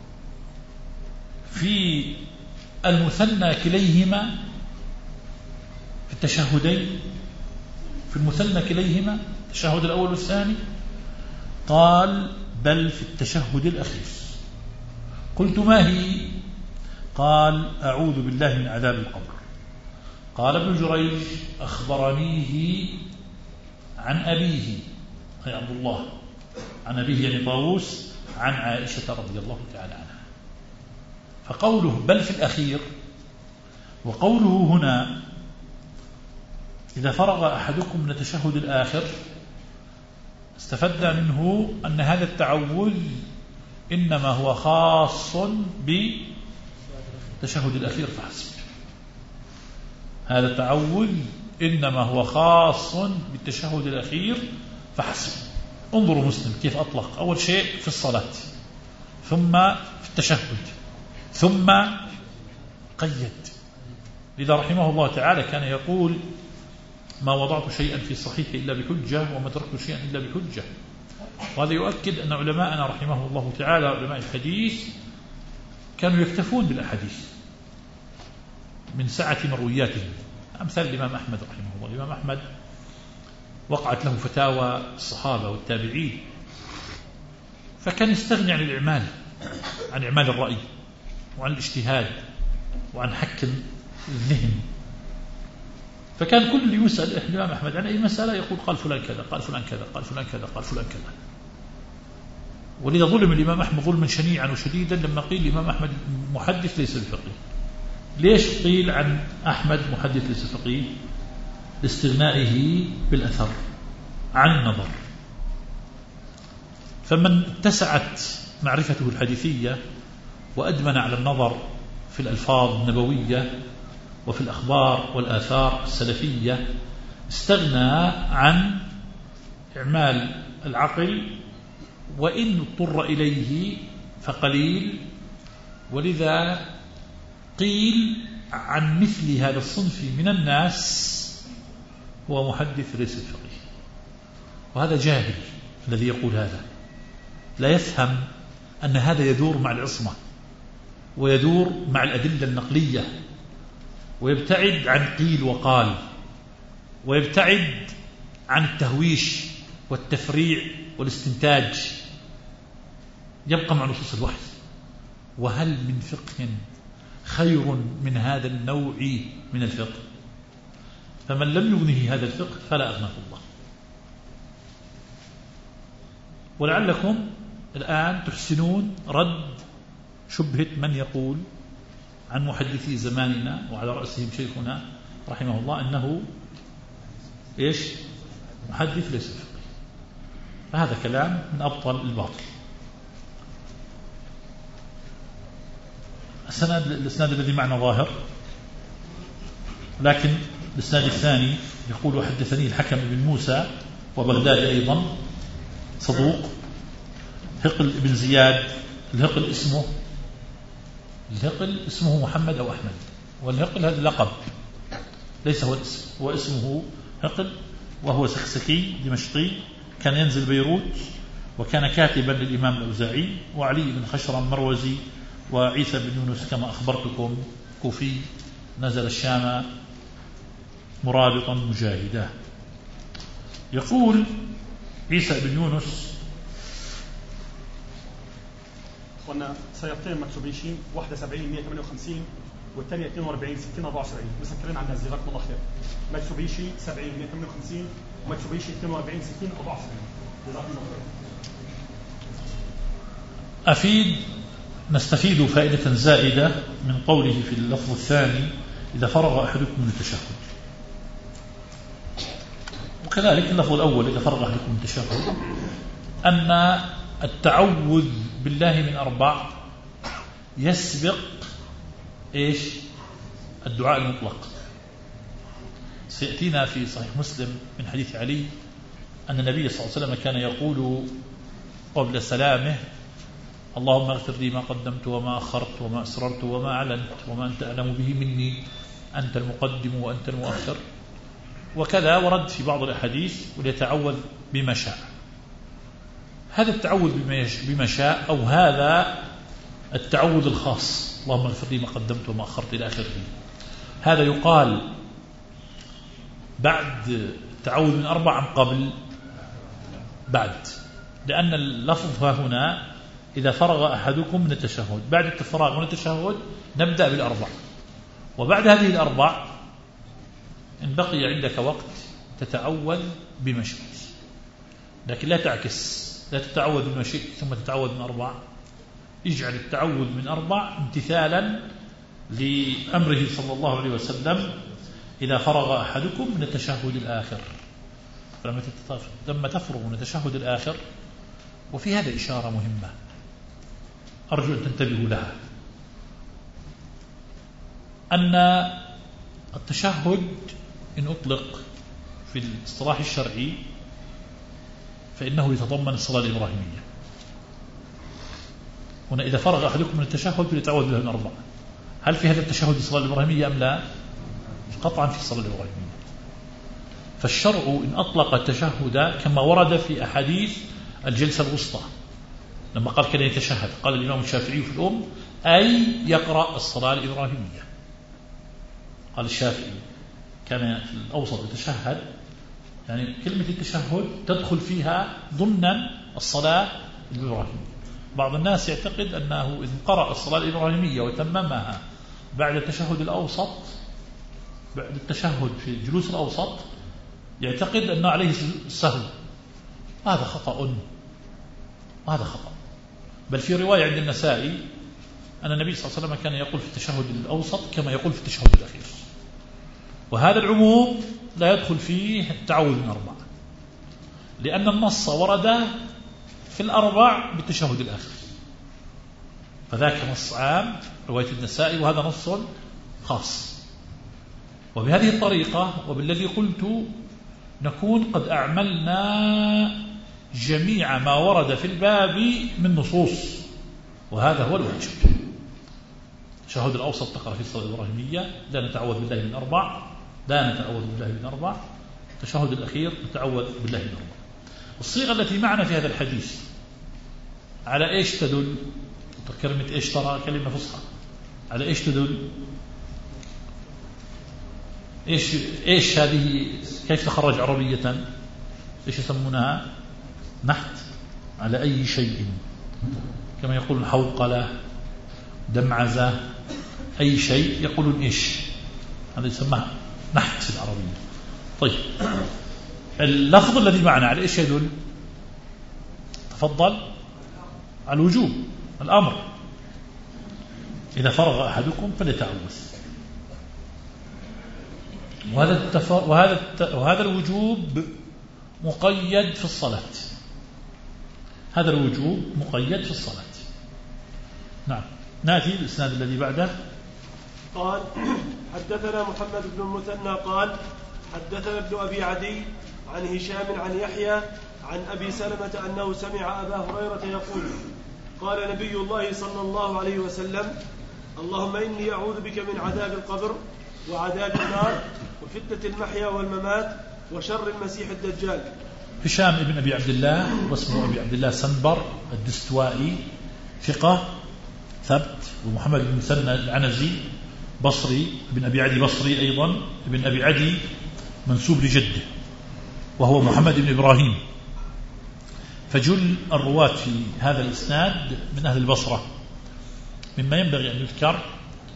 في المثنى كليهما في التشهدين، في المثنى كليهما التشهد الأول والثاني؟ قال بل في التشهد الأخير. قلت ما هي؟ قال أعوذ بالله من عذاب القبر. قال ابن جريج أخبرنيه عن أبيه أي عبد الله، عن أبيه يعني طاووس، عن عائشة رضي الله تعالى عنها. فقوله بل في الأخير وقوله هنا إذا فرغ أحدكم من التشهد الآخر استفدنا منه أن هذا التعوذ إنما هو خاص بالتشهد الأخير فحسب. هذا التعوذ إنما هو خاص بالتشهد الأخير فحسب. انظروا مسلم كيف أطلق أول شيء في الصلاة، ثم في التشهد، ثم قيد. لذا رحمه الله تعالى كان يقول ما وضعت شيئا في صحيح إلا بحجة وما تركت شيئا إلا بحجة. وهذا يؤكد أن علماءنا رحمه الله تعالى علماء الحديث كانوا يكتفون بالأحاديث من سعة مروياتهم. أمثال الإمام أحمد رحمه الله، الإمام أحمد وقعت له فتاوى الصحابة والتابعين فكان يستغني عن الإعمال، عن إعمال الرأي وعن الاجتهاد وعن حك الذهن. فكان كل اللي يسأل الإمام أحمد عن أي مسألة يقول قال فلان كذا، قال فلان كذا، قال فلان كذا، قال فلان كذا. ولذا ظلم الإمام أحمد ظلما شنيعا وشديدا لما قيل الإمام أحمد محدث ليس بفقيه. ليش قيل عن أحمد محدث ليس فقيه؟ لاستغنائه بالأثر عن النظر. فمن اتسعت معرفته الحديثية وأدمن على النظر في الألفاظ النبوية وفي الأخبار والآثار السلفية استغنى عن إعمال العقل، وإن اضطر إليه فقليل. ولذا قيل عن مثل هذا الصنف من الناس هو محدث ليس فقيه. وهذا جاهل الذي يقول هذا، لا يفهم أن هذا يدور مع العصمة ويدور مع الأدلة النقلية، ويبتعد عن قيل وقال، ويبتعد عن التهويش والتفريع والاستنتاج، يبقى مع نصوص الوحي. وهل من فقه خير من هذا النوع من الفقه؟ فمن لم يغنه هذا الفقه فلا أغناه الله. ولعلكم الآن تحسنون رد شبهة من يقول عن محدثي زماننا وعلى رأسهم شيخنا رحمه الله أنه إيش؟ محدث ليس فقيه. فهذا كلام من أبطل الباطل. السند الإسناد الذي معنا ظاهر، لكن الإسناد الثاني يقول حدثني الحكم بن موسى وبغداد أيضا صدوق، هقل بن زياد. الهقل اسمه الهقل اسمه محمد أو أحمد، والهقل هذا لقب ليس هو الاسم، هو اسمه هقل، وهو سكسكي دمشقي، كان ينزل بيروت، وكان كاتبا للإمام الأوزاعي، وعلي بن خشرم مروزي، وعيسى بن يونس كما أخبرتكم كوفي، نزل الشام مرابطا مجاهدا. يقول عيسى بن يونس قلنا سيارتين مكتوبين واحدة سبعين مئة وثمانية وخمسين والثانيه اثنين وأربعين ستين أربعة وسبعين. مثلا اتكلمنا عن الناس جزاكم الله خير. ماتسوبيشي سبعين مئة وثمانية وخمسين وماتسوبيشي اثنين وأربعين ستين أربعة وسبعين. جزاكم الله خير. أفيد نستفيد فائدة زائدة من قوله في اللفظ الثاني إذا فرغ أحدكم من التشهد، وكذلك اللفظ الأول إذا فرغ أحدكم من التشهد، أن التعوذ بالله من أربع يسبق إيش؟ الدعاء المطلق. سيأتينا في صحيح مسلم من حديث علي أن النبي صلى الله عليه وسلم كان يقول قبل سلامه اللهم اغفر لي ما قدمت وما أخرت وما أسررت وما أعلنت وما أنت أعلم به مني أنت المقدم وأنت المؤخر. وكذا ورد في بعض الأحاديث وليتعوذ بما شاء. هذا التعوذ بما شاء أو هذا التعوذ الخاص اللهم اغفر لي ما قدمت وما أخرت إلى آخره، هذا يقال بعد التعوذ من أربع أم قبل؟ بعد، لأن اللفظ هنا إذا فرغ أحدكم من التشهد. بعد التفراغ من التشهد نبدأ بالأربع، وبعد هذه الأربع إن بقي عندك وقت تتعوذ بما شئت، لكن لا تعكس، لا تتعوذ بما شئت ثم تتعوذ من أربع. اجعل التعوذ من أربع امتثالا لأمره صلى الله عليه وسلم إذا فرغ أحدكم من التشهد الآخر. لما تفرغ من التشهد الآخر، وفي هذا إشارة مهمة أرجو أن تنتبهوا لها، أن التشهد إن أطلق في الاصطلاح الشرعي فإنه يتضمن الصلاة الإبراهيمية. هنا إذا فرغ أحدكم من التشهد فليتعوذ بالله من أربع. هل في هذا التشهد الصلاة الإبراهيمية أم لا؟ قطعا في الصلاة الإبراهيمية. فالشرع إن أطلق التشهد كما ورد في أحاديث الجلسة الوسطى، لما قال كان يتشهد قال الإمام الشافعي في الأم أي يقرأ الصلاة الإبراهيمية. قال الشافعي كان في الأوسط يتشهد، يعني كلمة التشهد تدخل فيها ضمنا الصلاة الإبراهيمية. بعض الناس يعتقد أنه إذا قرأ الصلاة الإبراهيمية وتممها بعد التشهد الأوسط، بعد التشهد في الجلوس الأوسط، يعتقد أنه عليه السهو. هذا خطأ، هذا خطأ. بل في رواية عند النسائي أن النبي صلى الله عليه وسلم كان يقول في التشهد الأوسط كما يقول في التشهد الأخير. وهذا العموم لا يدخل فيه التعوذ من أربع، لأن النص ورد في الأربع بالتشهد الآخر، فذاك نص عام رواية النسائي وهذا نص خاص. وبهذه الطريقة وبالذي قلت نكون قد أعملنا جميع ما ورد في الباب من نصوص، وهذا هو الواجب. التشهد الأوسط تقرأ في الصلاة الإبراهيمية، لا نتعوذ بالله من أربع، لا نتعوذ بالله من أربع. التشهد الأخير نتعوذ بالله من أربع. الصيغة التي معنا في هذا الحديث على إيش تدل؟ كلمة إيش ترى كلمة فصحى، على إيش تدل؟ إيش إيش هذه؟ كيف تخرج عربية؟ إيش يسمونها؟ نحت. على أي شيء، كما يقول الحوقلة، دمعزة، أي شيء يقولون إيش، هذا يسمى نحت في العربية. طيب اللفظ الذي معنا على إيش يدل؟ تفضل. على الوجوب، الأمر. إذا فرغ أحدكم فليتعوذ. وهذا التف... وهذا الت... وهذا الوجوب مقيد في الصلاة. هذا الوجوب مقيد في الصلاة. نعم. نأتي الإسناد الذي بعده. قال حدثنا محمد بن المثنى قال حدثنا ابن أبي عدي عن هشام عن يحيى عن أبي سلمة أنه سمع أبا هريرة يقول قال نبي الله صلى الله عليه وسلم اللهم إني أعوذ بك من عذاب القبر وعذاب النار وفتنة المحيا والممات وشر المسيح الدجال. هشام ابن أبي عبد الله واسمه أبي عبد الله سنبر الدستوائي، ثقة ثبت. ومحمد بن المثنى العنزي بصري، ابن أبي عدي بصري أيضا، ابن أبي عدي منسوب لجده وهو محمد بن إبراهيم. فجل الرواة في هذا الإسناد من أهل البصرة. مما ينبغي أن يذكر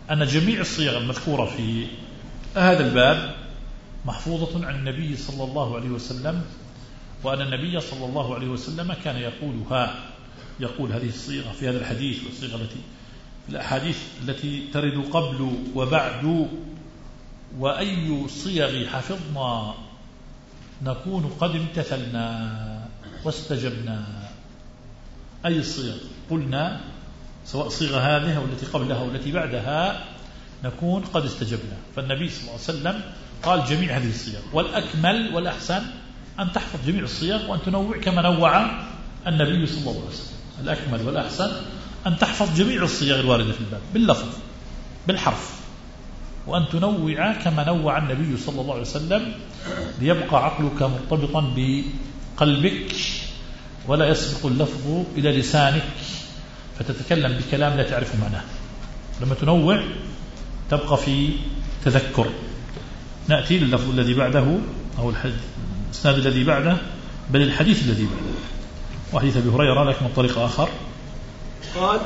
أن جميع الصيغ المذكورة في هذا الباب محفوظة عن النبي صلى الله عليه وسلم، وأن النبي صلى الله عليه وسلم كان يقولها، يقول هذه الصيغة في هذا الحديث والصيغة التي الأحاديث التي ترد قبل وبعد. وأي صيغ حفظنا نكون قد امتثلنا واستجبنا. أي صيغ قلنا سواء صيغة هذه أو التي قبلها أو التي بعدها نكون قد استجبنا. فالنبي صلى الله عليه وسلم قال جميع هذه الصيغ، والأكمل والأحسن أن تحفظ جميع الصيغ وأن تنوع كما نوع النبي صلى الله عليه وسلم. الأكمل والأحسن أن تحفظ جميع الصيغ الواردة في الباب باللفظ بالحرف، وأن تنوع كما نوع النبي صلى الله عليه وسلم، ليبقى عقلك مرتبطا بقلبك ولا يسبق اللفظ إلى لسانك فتتكلم بكلام لا تعرف معناه. لما تنوع تبقى في تذكر. نأتي لللفظ الذي بعده أو الإسناد الذي بعده، بل الحديث الذي بعده، وحديث أبي هريرة لكن من طريق آخر. قال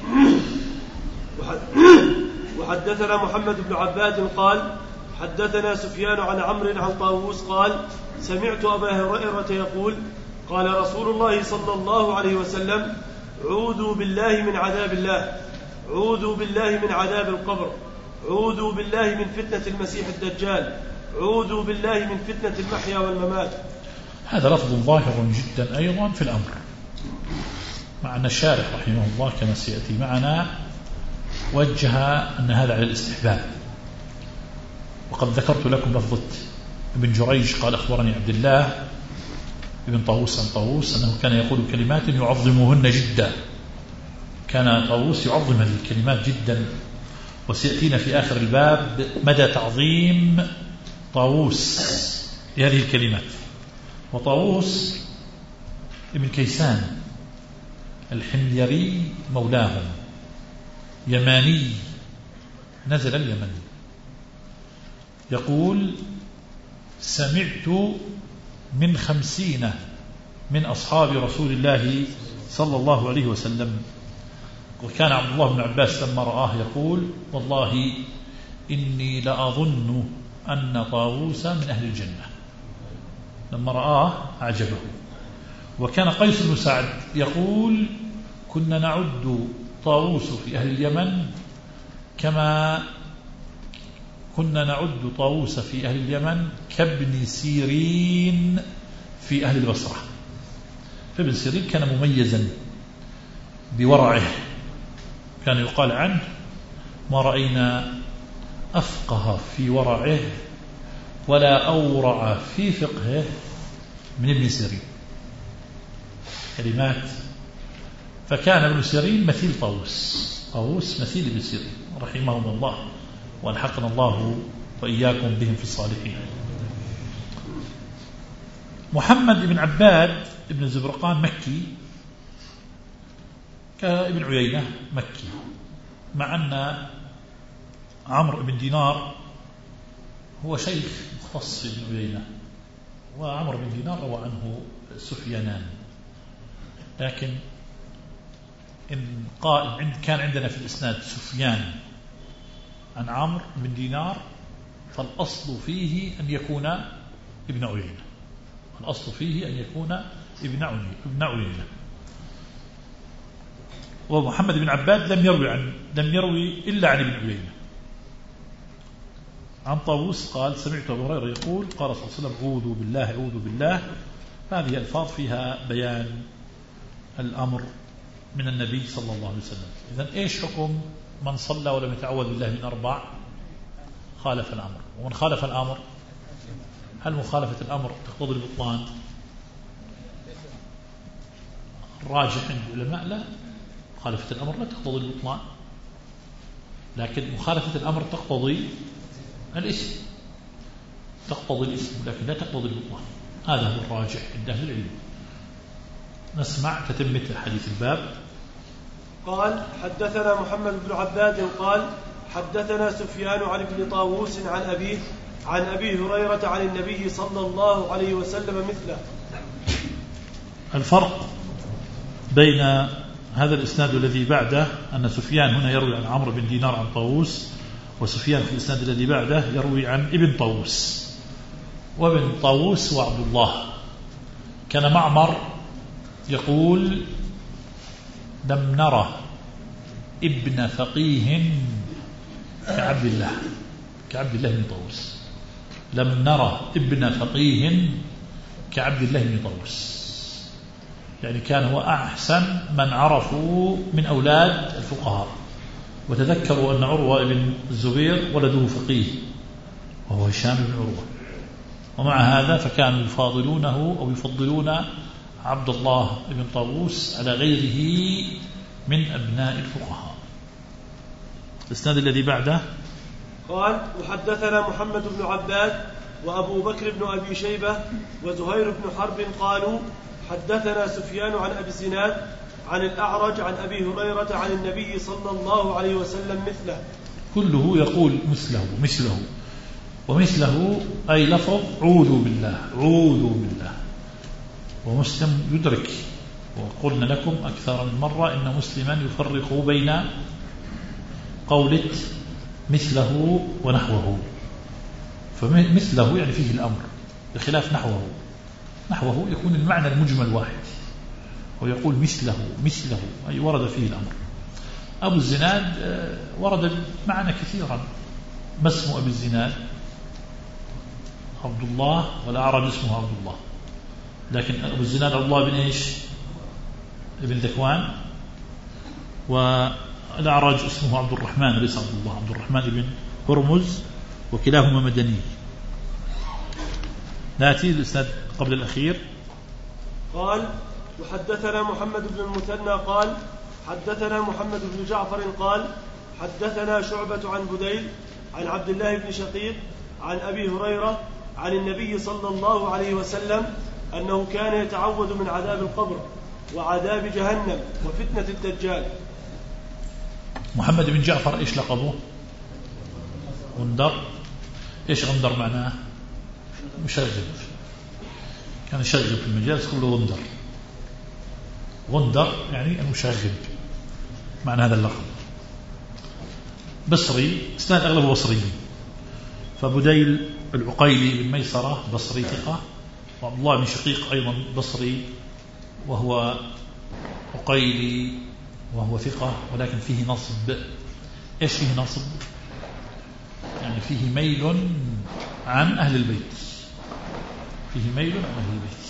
وحدثنا محمد بن عباد قال حدثنا سفيان عن عمرو عن طاووس قال سمعت أبا هريرة يقول قال رسول الله صلى الله عليه وسلم عوذوا بالله من عذاب الله، عوذوا بالله من عذاب القبر، عوذوا بالله من فتنة المسيح الدجال، عوذوا بالله من فتنة المحيا والممات. هذا لفظ ظاهر جدا أيضا في الأمر، مع أن الشارح رحمه الله كما سيأتي معنا وجه أن هذا على الاستحباب. وقد ذكرت لكم لفظة ابن جريج قال أخبرني عبد الله ابن طاووس عن طاووس أنه كان يقول كلمات يعظمهن جدا. كان طاووس يعظم هذه الكلمات جدا، وسيأتينا في آخر الباب مدى تعظيم طاووس لهذه الكلمات. وطاووس ابن كيسان الحميري مولاهم يماني نزل اليمن، يقول سمعت من خمسين من أصحاب رسول الله صلى الله عليه وسلم. وكان عبد الله بن عباس لما رآه يقول والله إني لأظن أن طاووس من أهل الجنة، لما رآه أعجبه. وكان قيس بن سعد يقول كنا نعد طاووس في أهل اليمن كما كنا نعد طاووس في أهل اليمن كابن سيرين في أهل البصرة. فابن سيرين كان مميزا بورعه، كان يقال عنه ما رأينا أفقه في ورعه ولا أورع في فقهه من ابن سيرين. كلمات. فكان ابن سيرين مثيل طاووس، طاووس مثيل ابن سيرين رحمهم الله، والحقنا الله وإياكم بهم في الصالحين. محمد بن عباد بن زبرقان مكي كابن عيينة مكي، مع أن عمرو بن دينار هو شيخ مختص في ابن عيينة، وعمرو بن دينار روى عنه سفيانان. لكن إن قائم كان عندنا في الإسناد سفيان عن عمرو بن دينار فالأصل فيه أن يكون ابن عيينة، الأصل فيه أن يكون ابن عيينة. ومحمد بن عباد لم يروي عن لم يروي إلا عن ابن عيينة. عن طاووس قال سمعت أبو هريرة يقول قال صلى الله عليه وسلم أعوذ بالله أعوذ بالله. هذه الفاظ فيها بيان الأمر من النبي صلى الله عليه وسلم. إذن إيش حكم من صلى ولم يتعوذ بالله من أربع؟ خالف الأمر. ومن خالف الأمر هل مخالفة الأمر تقتضي البطلان؟ الراجح عند العلماء لا، مخالفة الأمر لا تقتضي البطلان، لكن مخالفة الأمر تقتضي الاسم، تقتضي الاسم لكن لا تقتضي البطلان. هذا هو الراجح عند أهل العلم. نسمع تتمة حديث الباب. قال حدثنا محمد بن عباد قال حدثنا سفيان عن ابن طاووس عن أبيه عن أبي هريرة عن النبي صلى الله عليه وسلم مثله. الفرق بين هذا الإسناد الذي بعده أن سفيان هنا يروي عن عمرو بن دينار عن طاووس، وسفيان في الإسناد الذي بعده يروي عن ابن طاووس، وابن طاووس وعبد الله. كان معمر يقول لم نرى ابن فقيه كعبد الله كعبد الله بن طاووس، لم نرى ابن فقيه كعبد الله بن طاووس، يعني كان هو أحسن من عرفوا من أولاد الفقهاء. وتذكروا أن عروة بن الزبير ولده فقيه وهو هشام بن عروة، ومع هذا فكانوا يفاضلونه أو يفضلون عبد الله بن طاووس على غيره من أبناء الفقهاء. الإسناد الذي بعده قال وحدثنا محمد بن عباد وأبو بكر بن أبي شيبة وزهير بن حرب قالوا حدثنا سفيان عن أبي الزناد عن الأعرج عن أبي هريرة عن النبي صلى الله عليه وسلم مثله. كله يقول مثله مثله ومثله أي لفظ عوذوا بالله عوذوا بالله. ومسلم يدرك، وقلنا لكم أكثر من مرة إن مسلما يفرق بين قولة مثله ونحوه، فمثله يعني فيه الأمر بخلاف نحوه. نحوه يكون المعنى المجمل واحد، ويقول مثله مثله أي ورد فيه الأمر. أبو الزناد ورد المعنى كثيرا. ما اسم أبي الزناد؟ عبد الله، والأعرج اسمه عبد الله، لكن أبو الزناد عبد الله بن إيش؟ ابن ذكوان، والأعرج اسمه عبد الرحمن وليس عبد الله، عبد الرحمن بن هرمز، وكلاهما مدني. نأتي الإسناد قبل الأخير. قال وحدثنا محمد بن المثنى قال حدثنا محمد بن جعفر قال حدثنا شعبة عن بديل عن عبد الله بن شقيق عن أبي هريرة عن النبي صلى الله عليه وسلم أنه كان يتعوذ من عذاب القبر وعذاب جهنم وفتنة الدجال. محمد بن جعفر إيش لقبه؟ غندر. إيش غندر معناه؟ مشغب، كان يشغب في المجالس كله غندر. غندر يعني المشغب، معنى هذا اللقب. بصري، اسناد أغلب بصريين. فبديل العقيلي بن ميسرة بصري ثقة، وعبد الله بن شقيق أيضا بصري وهو عقيلي وهو ثقة، ولكن فيه نصب. إيش فيه نصب؟ يعني فيه ميل عن أهل البيت، فيه ميل عن أهل البيت.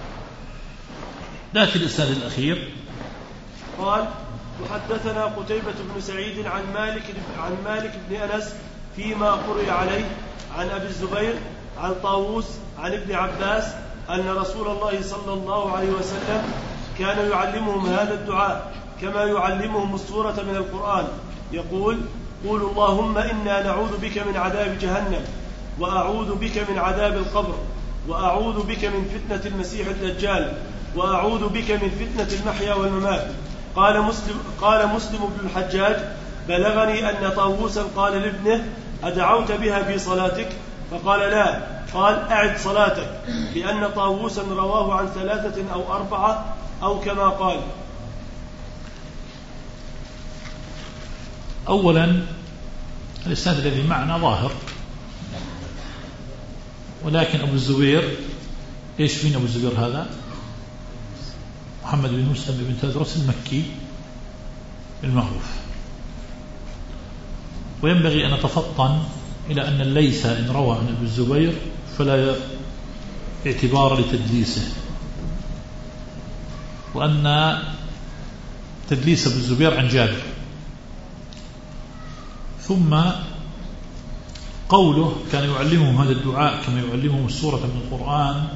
لكن الإسناد الأخير قال وحدثنا قتيبة بن سعيد عن مالك عن مالك بن أنس فيما قرئ عليه عن أبي الزبير عن طاووس عن ابن عباس أن رسول الله صلى الله عليه وسلم كان يعلمهم هذا الدعاء كما يعلمهم السورة من القرآن، يقول قولوا اللهم إنا نعوذ بك من عذاب جهنم، وأعوذ بك من عذاب القبر، وأعوذ بك من فتنة المسيح الدجال، وأعوذ بك من فتنة المحيا والممات. قال مسلم, قال مسلم بن الحجاج بلغني أن طاووسا قال لابنه أدعوت بها في صلاتك؟ فقال لا. قال أعد صلاتك، لأن طاووسا رواه عن ثلاثة أو أربعة أو كما قال. أولا الإسناد الذي معنا ظاهر، ولكن أبو الزبير إيش مين أبو الزبير هذا؟ محمد بن مسلم بن تدرس المكي المعروف. وينبغي أن نتفطن إلى أن الليث إن روى عن أبو الزبير فلا اعتبار لتدليسه، وأن تدليس أبو الزبير عن جابر. ثم قوله كان يعلمهم هذا الدعاء كما يعلمهم السورة من القرآن،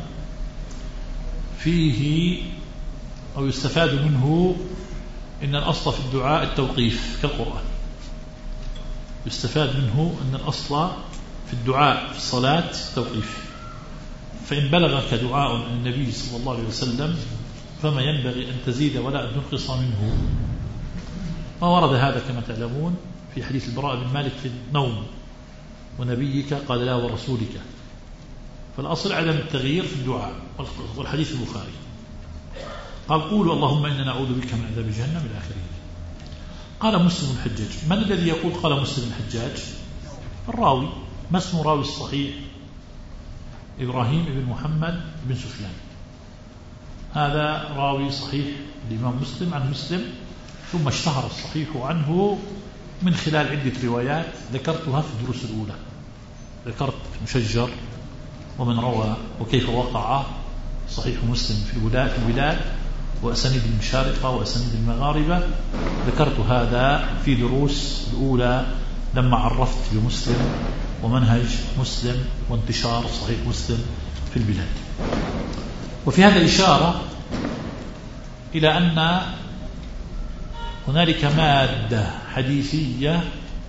فيه أو يستفاد منه إن الأصل في الدعاء التوقيف كالقرآن. يستفاد منه أن الأصل في الدعاء في الصلاة التوقيف، فإن بلغك دعاء عن النبي صلى الله عليه وسلم فما ينبغي أن تزيد ولا أن تنقص منه. ما ورد هذا كما تعلمون في حديث البراء بن مالك في النوم، ونبيك قال لا ورسولك. فالأصل عدم التغيير في الدعاء، والحديث البخاري. قال قولوا اللهم إنا نعوذ بك من عذاب جهنم إلى آخره. قال مسلم الحجاج. من الذي يقول قال مسلم الحجاج؟ الراوي. ما اسم راوي الصحيح؟ إبراهيم بن محمد بن سفيان، هذا راوي صحيح الإمام مسلم عن مسلم، ثم اشتهر الصحيح عنه من خلال عدة روايات ذكرتها في الدروس الأولى. ذكرت مشجر ومن روى وكيف وقع صحيح مسلم في البلاد, في البلاد وأسانيد المشارقة وأسانيد المغاربة. ذكرت هذا في دروس الأولى لما عرفت بمسلم ومنهج مسلم وانتشار صحيح مسلم في البلاد. وفي هذا إشارة إلى أن هنالك مادة حديثية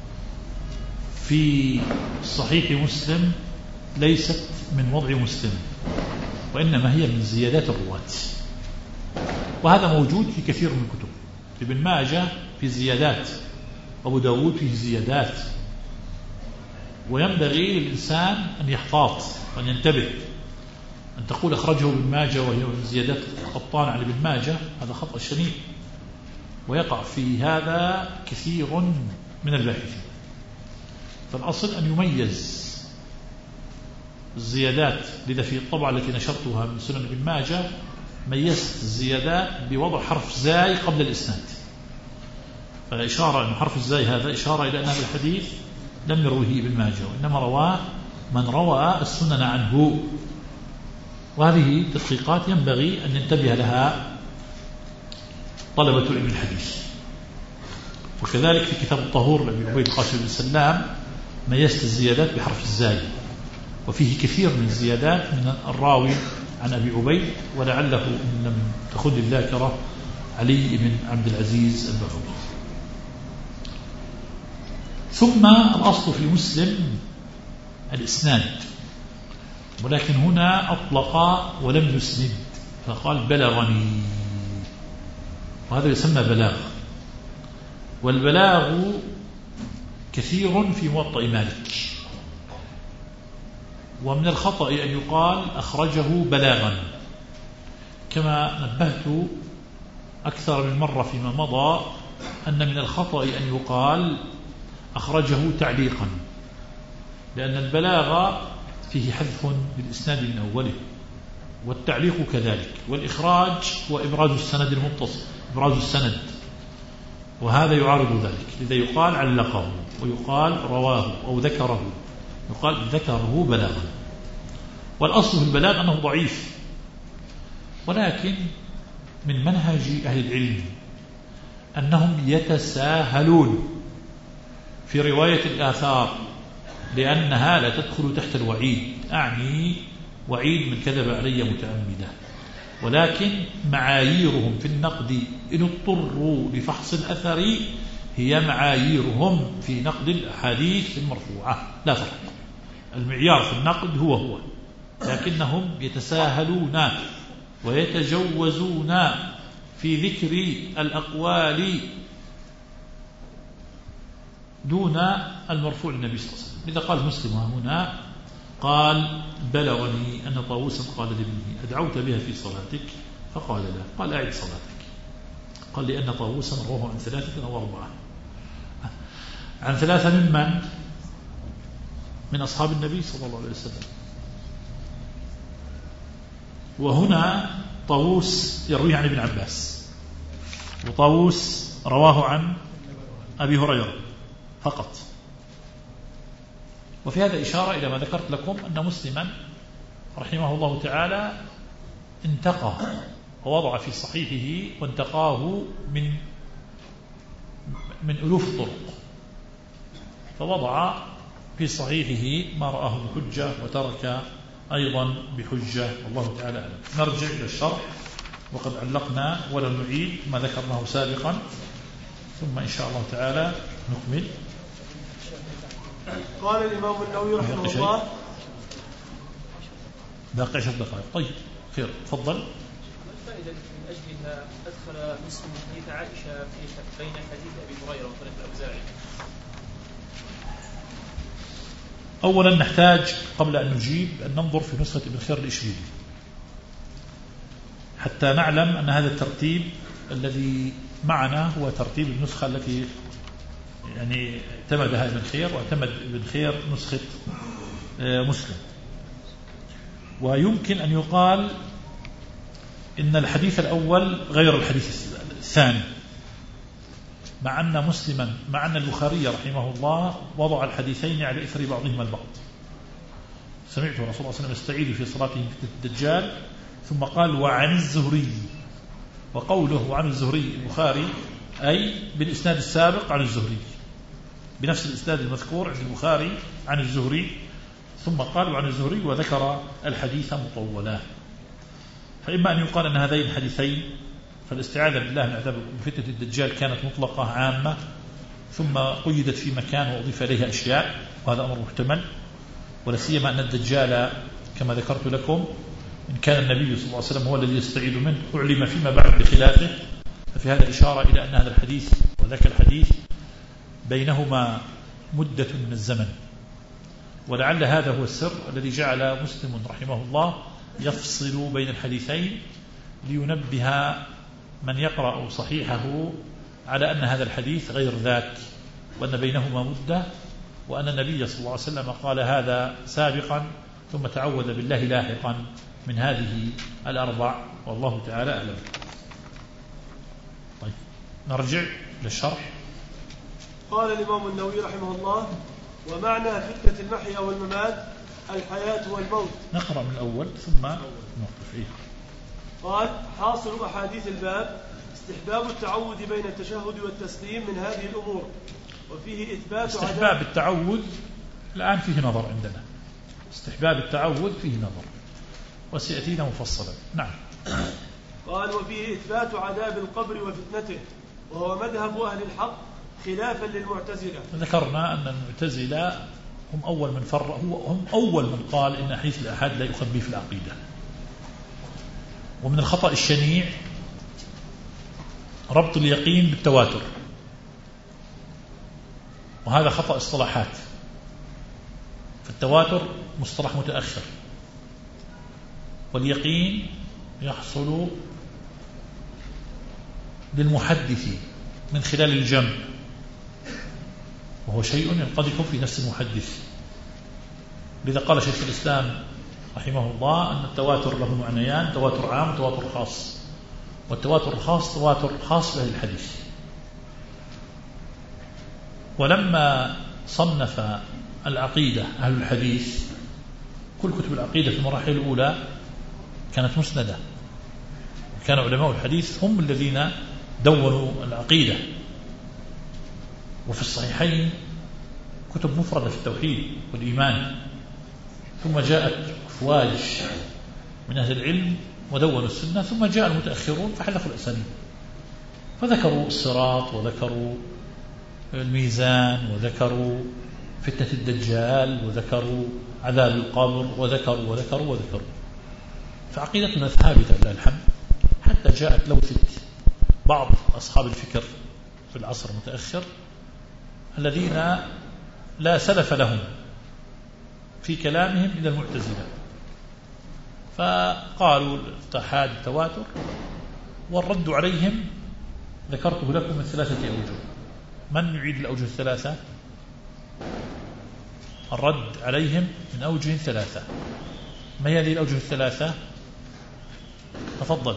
في صحيح مسلم ليست من وضع مسلم، وإنما هي من زيادات الرواة، وهذا موجود في كثير من الكتب. في ابن ماجه في زيادات، أبو داود فيه زيادات، وينبغي للإنسان أن يحتاط وأن ينتبه. أن تقول أخرجه ابن ماجه وهي من زيادات القطان عن ابن ماجه، هذا خطأ شنيع، ويقع في هذا كثير من الباحثين. فالأصل أن يميز الزيادات. لذا في الطبعة التي نشرتها من سنن ابن ماجه ميزت الزيادات بوضع حرف زاي قبل الإسناد، فإشارة أن حرف الزاي هذا إشارة إلى أن هذا الحديث لم يروه ابن ماجه، وإنما رواه من روى السنن عنه. وهذه تدقيقات ينبغي أن ينتبه لها طلبة علم الحديث. وكذلك في كتاب الطهور لأبي عبيد القاسم بن سلام ميزت الزيادات بحرف الزاي، وفيه كثير من الزيادات من الراوي عن أبي عبيد، ولعله إن لم تخل الذاكرة علي بن عبد العزيز البغوي. ثم الأصل في مسلم الإسناد، ولكن هنا أطلق ولم يسند فقال بلغني، وهذا يسمى بلاغ. والبلاغ كثير في موطأ مالك، ومن الخطأ أن يقال أخرجه بلاغا، كما نبهت أكثر من مرة فيما مضى أن من الخطأ أن يقال أخرجه تعليقا، لأن البلاغ فيه حذف بالإسناد من أوله، والتعليق كذلك، والإخراج هو إبراز السند المتصل، إبراز السند، وهذا يعارض ذلك. لذا يقال علقه، ويقال رواه أو ذكره، يقال ذكره بلاغا. والأصل في البلاغ أنه ضعيف، ولكن من منهج أهل العلم أنهم يتساهلون في رواية الآثار، لأنها لا تدخل تحت الوعيد، أعني وعيد من كذب علي متعمدا، ولكن معاييرهم في النقد إن اضطروا لفحص الأثر هي معاييرهم في نقد الأحاديث المرفوعة، لا فرق. المعيار في النقد هو هو، لكنهم يتساهلون ويتجوزون في ذكر الأقوال دون المرفوع للنبي صلى الله عليه وسلم. إذا قال مسلم هنا قال بلغني أن طاووسا قال لابنه أدعوت بها في صلاتك؟ فقال لا. قال أعد صلاتك. قال لأن طاووسا رواه عن ثلاثة أو أربعة، عن ثلاثة ممن؟ من أصحاب النبي صلى الله عليه وسلم. وهنا طاووس يرويه عن ابن عباس، وطاووس رواه عن أبي هريرة فقط. وفي هذا إشارة إلى ما ذكرت لكم أن مسلما رحمه الله تعالى انتقى ووضع في صحيحه وانتقاه من من ألوف الطرق، فوضع في صحيحه ما رآه بحجة وترك أيضا بحجة، والله تعالى أعلم. نرجع إلى الشرح، وقد علقنا ولم نعيد ما ذكرناه سابقا، ثم إن شاء الله تعالى نكمل. قال الإمام النووي رحمه الله باقي عشر دقائق. طيب خير، تفضل. ما الفائدة من أجلها أدخل مسلم حديث عائشة في بين حديث أبي هريرة وطريق الأوزاعي؟ أولا نحتاج قبل أن نجيب أن ننظر في نسخة ابن خير الإشبيلي حتى نعلم أن هذا الترتيب الذي معنا هو ترتيب النسخة التي يعني اعتمدها ابن خير واعتمد ابن خير نسخة مسلم. ويمكن أن يقال إن الحديث الأول غير الحديث الثاني، مع أن مسلما مع أن البخاري رحمه الله وضع الحديثين على إثر بعضهما البعض. سمعت رسول الله صلى الله عليه وسلم يستعيذ في صلاته فتنة الدجال ثم قال وعن الزهري، وقوله عن الزهري البخاري أي بالإسناد السابق عن الزهري بنفس الإسناد المذكور عند البخاري عن الزهري، ثم قال عن الزهري وذكر الحديث مطولا. فإما أن يقال أن هذين الحديثين فالاستعاذة بالله من عذاب فتنة الدجال كانت مطلقة عامة ثم قيدت في مكان وأضيف إليها أشياء، وهذا أمر محتمل، ولا سيما أن الدجال كما ذكرت لكم إن كان النبي صلى الله عليه وسلم هو الذي يستعيذ منه أعلم فيما بعد بخلافه، ففي هذا إشارة إلى أن هذا الحديث وذاك الحديث بينهما مدة من الزمن، ولعل هذا هو السر الذي جعل مسلم رحمه الله يفصل بين الحديثين لينبه من يقرأ صحيحه على أن هذا الحديث غير ذاك، وأن بينهما مدة، وأن النبي صلى الله عليه وسلم قال هذا سابقا ثم تعوذ بالله لاحقا من هذه الأربع، والله تعالى أعلم. طيب نرجع للشرح. قال الإمام النووي رحمه الله ومعنى فتنة المحيا والممات الحياة والموت. نقرأ من الأول ثم نوقف فيه. قال حاصل أحاديث الباب استحباب التعوذ بين التشهد والتسليم من هذه الأمور، وفيه إثبات استحباب التعوذ الآن فيه نظر عندنا، استحباب التعوذ فيه نظر وسيأتينا مفصلا. نعم. قال وفيه إثبات عذاب القبر وفتنته، وهو مذهب أهل الحق خلافا للمعتزلة. ذكرنا أن المعتزلة هم أول من فر هو هم أول من قال إن حديث الآحاد لا يؤخذ به في العقيدة، ومن الخطأ الشنيع ربط اليقين بالتواتر، وهذا خطأ اصطلاحات، فالتواتر مصطلح متأخر، واليقين يحصل للمحدث من خلال الجمع، وهو شيء ينقذف في نفس المحدث. لذا قال شيخ الإسلام رحمه الله أن التواتر له معنيان، تواتر عام وتواتر خاص، والتواتر الخاص تواتر خاص به الحديث. ولما صنف العقيدة أهل الحديث كل كتب العقيدة في المراحل الأولى كانت مسندة، كان علماء الحديث هم الذين دونوا العقيدة. وفي الصحيحين كتب مفردة في التوحيد والإيمان، ثم جاءت أفواج من أهل العلم ودونوا السنة، ثم جاء المتأخرون فحذفوا الأسانيد، فذكروا الصراط وذكروا الميزان وذكروا فتنة الدجال وذكروا عذاب القبر وذكروا وذكروا وذكروا. فعقيدتنا ثابتة لله الحمد، حتى جاءت لوثة بعض أصحاب الفكر في العصر المتأخر الذين لا سلف لهم في كلامهم إلى المعتزلة، فقالوا الاتحاد التواتر، والرد عليهم ذكرته لكم من ثلاثة أوجه. من يعيد الأوجه الثلاثة؟ الرد عليهم من أوجه ثلاثة. ما هي هذه الأوجه الثلاثة؟ تفضل.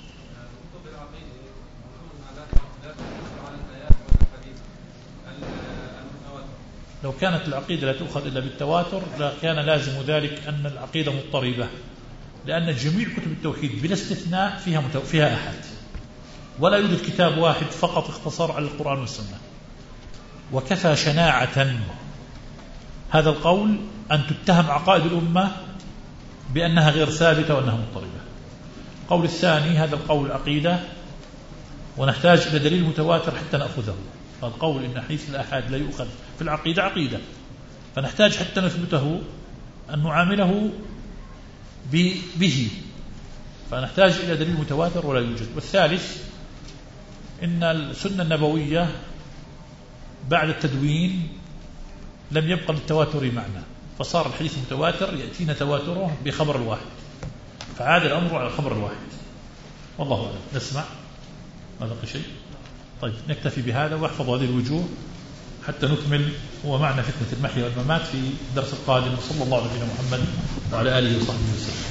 لو كانت العقيدة لا تؤخذ إلا بالتواتر لكان لازم ذلك أن العقيدة مضطربة، لأن جميع كتب التوحيد بلا استثناء فيها متو... فيها أحد، ولا يوجد كتاب واحد فقط اختصر على القرآن والسنة. وكفى شناعة هذا القول أن تتهم عقائد الأمة بأنها غير ثابتة وأنها مضطربة. القول الثاني هذا القول عقيدة ونحتاج إلى دليل متواتر حتى نأخذه. فالقول إن حديث الآحاد لا يؤخذ في العقيدة عقيدة، فنحتاج حتى نثبته أن نعامله به، فنحتاج إلى دليل متواتر ولا يوجد. والثالث إن السنة النبوية بعد التدوين لم يبقى للتواتر معنى، فصار الحديث متواتر يأتينا تواتره بخبر الواحد، فعاد الأمر على الخبر الواحد. والله أعلم. نسمع ما بقي شيء؟ طيب نكتفي بهذا واحفظ هذه الوجوه حتى نكمل ومعنى فتنة المحيا والممات في الدرس القادم. صلى الله على نبينا محمد وعلى آله وصحبه وسلم.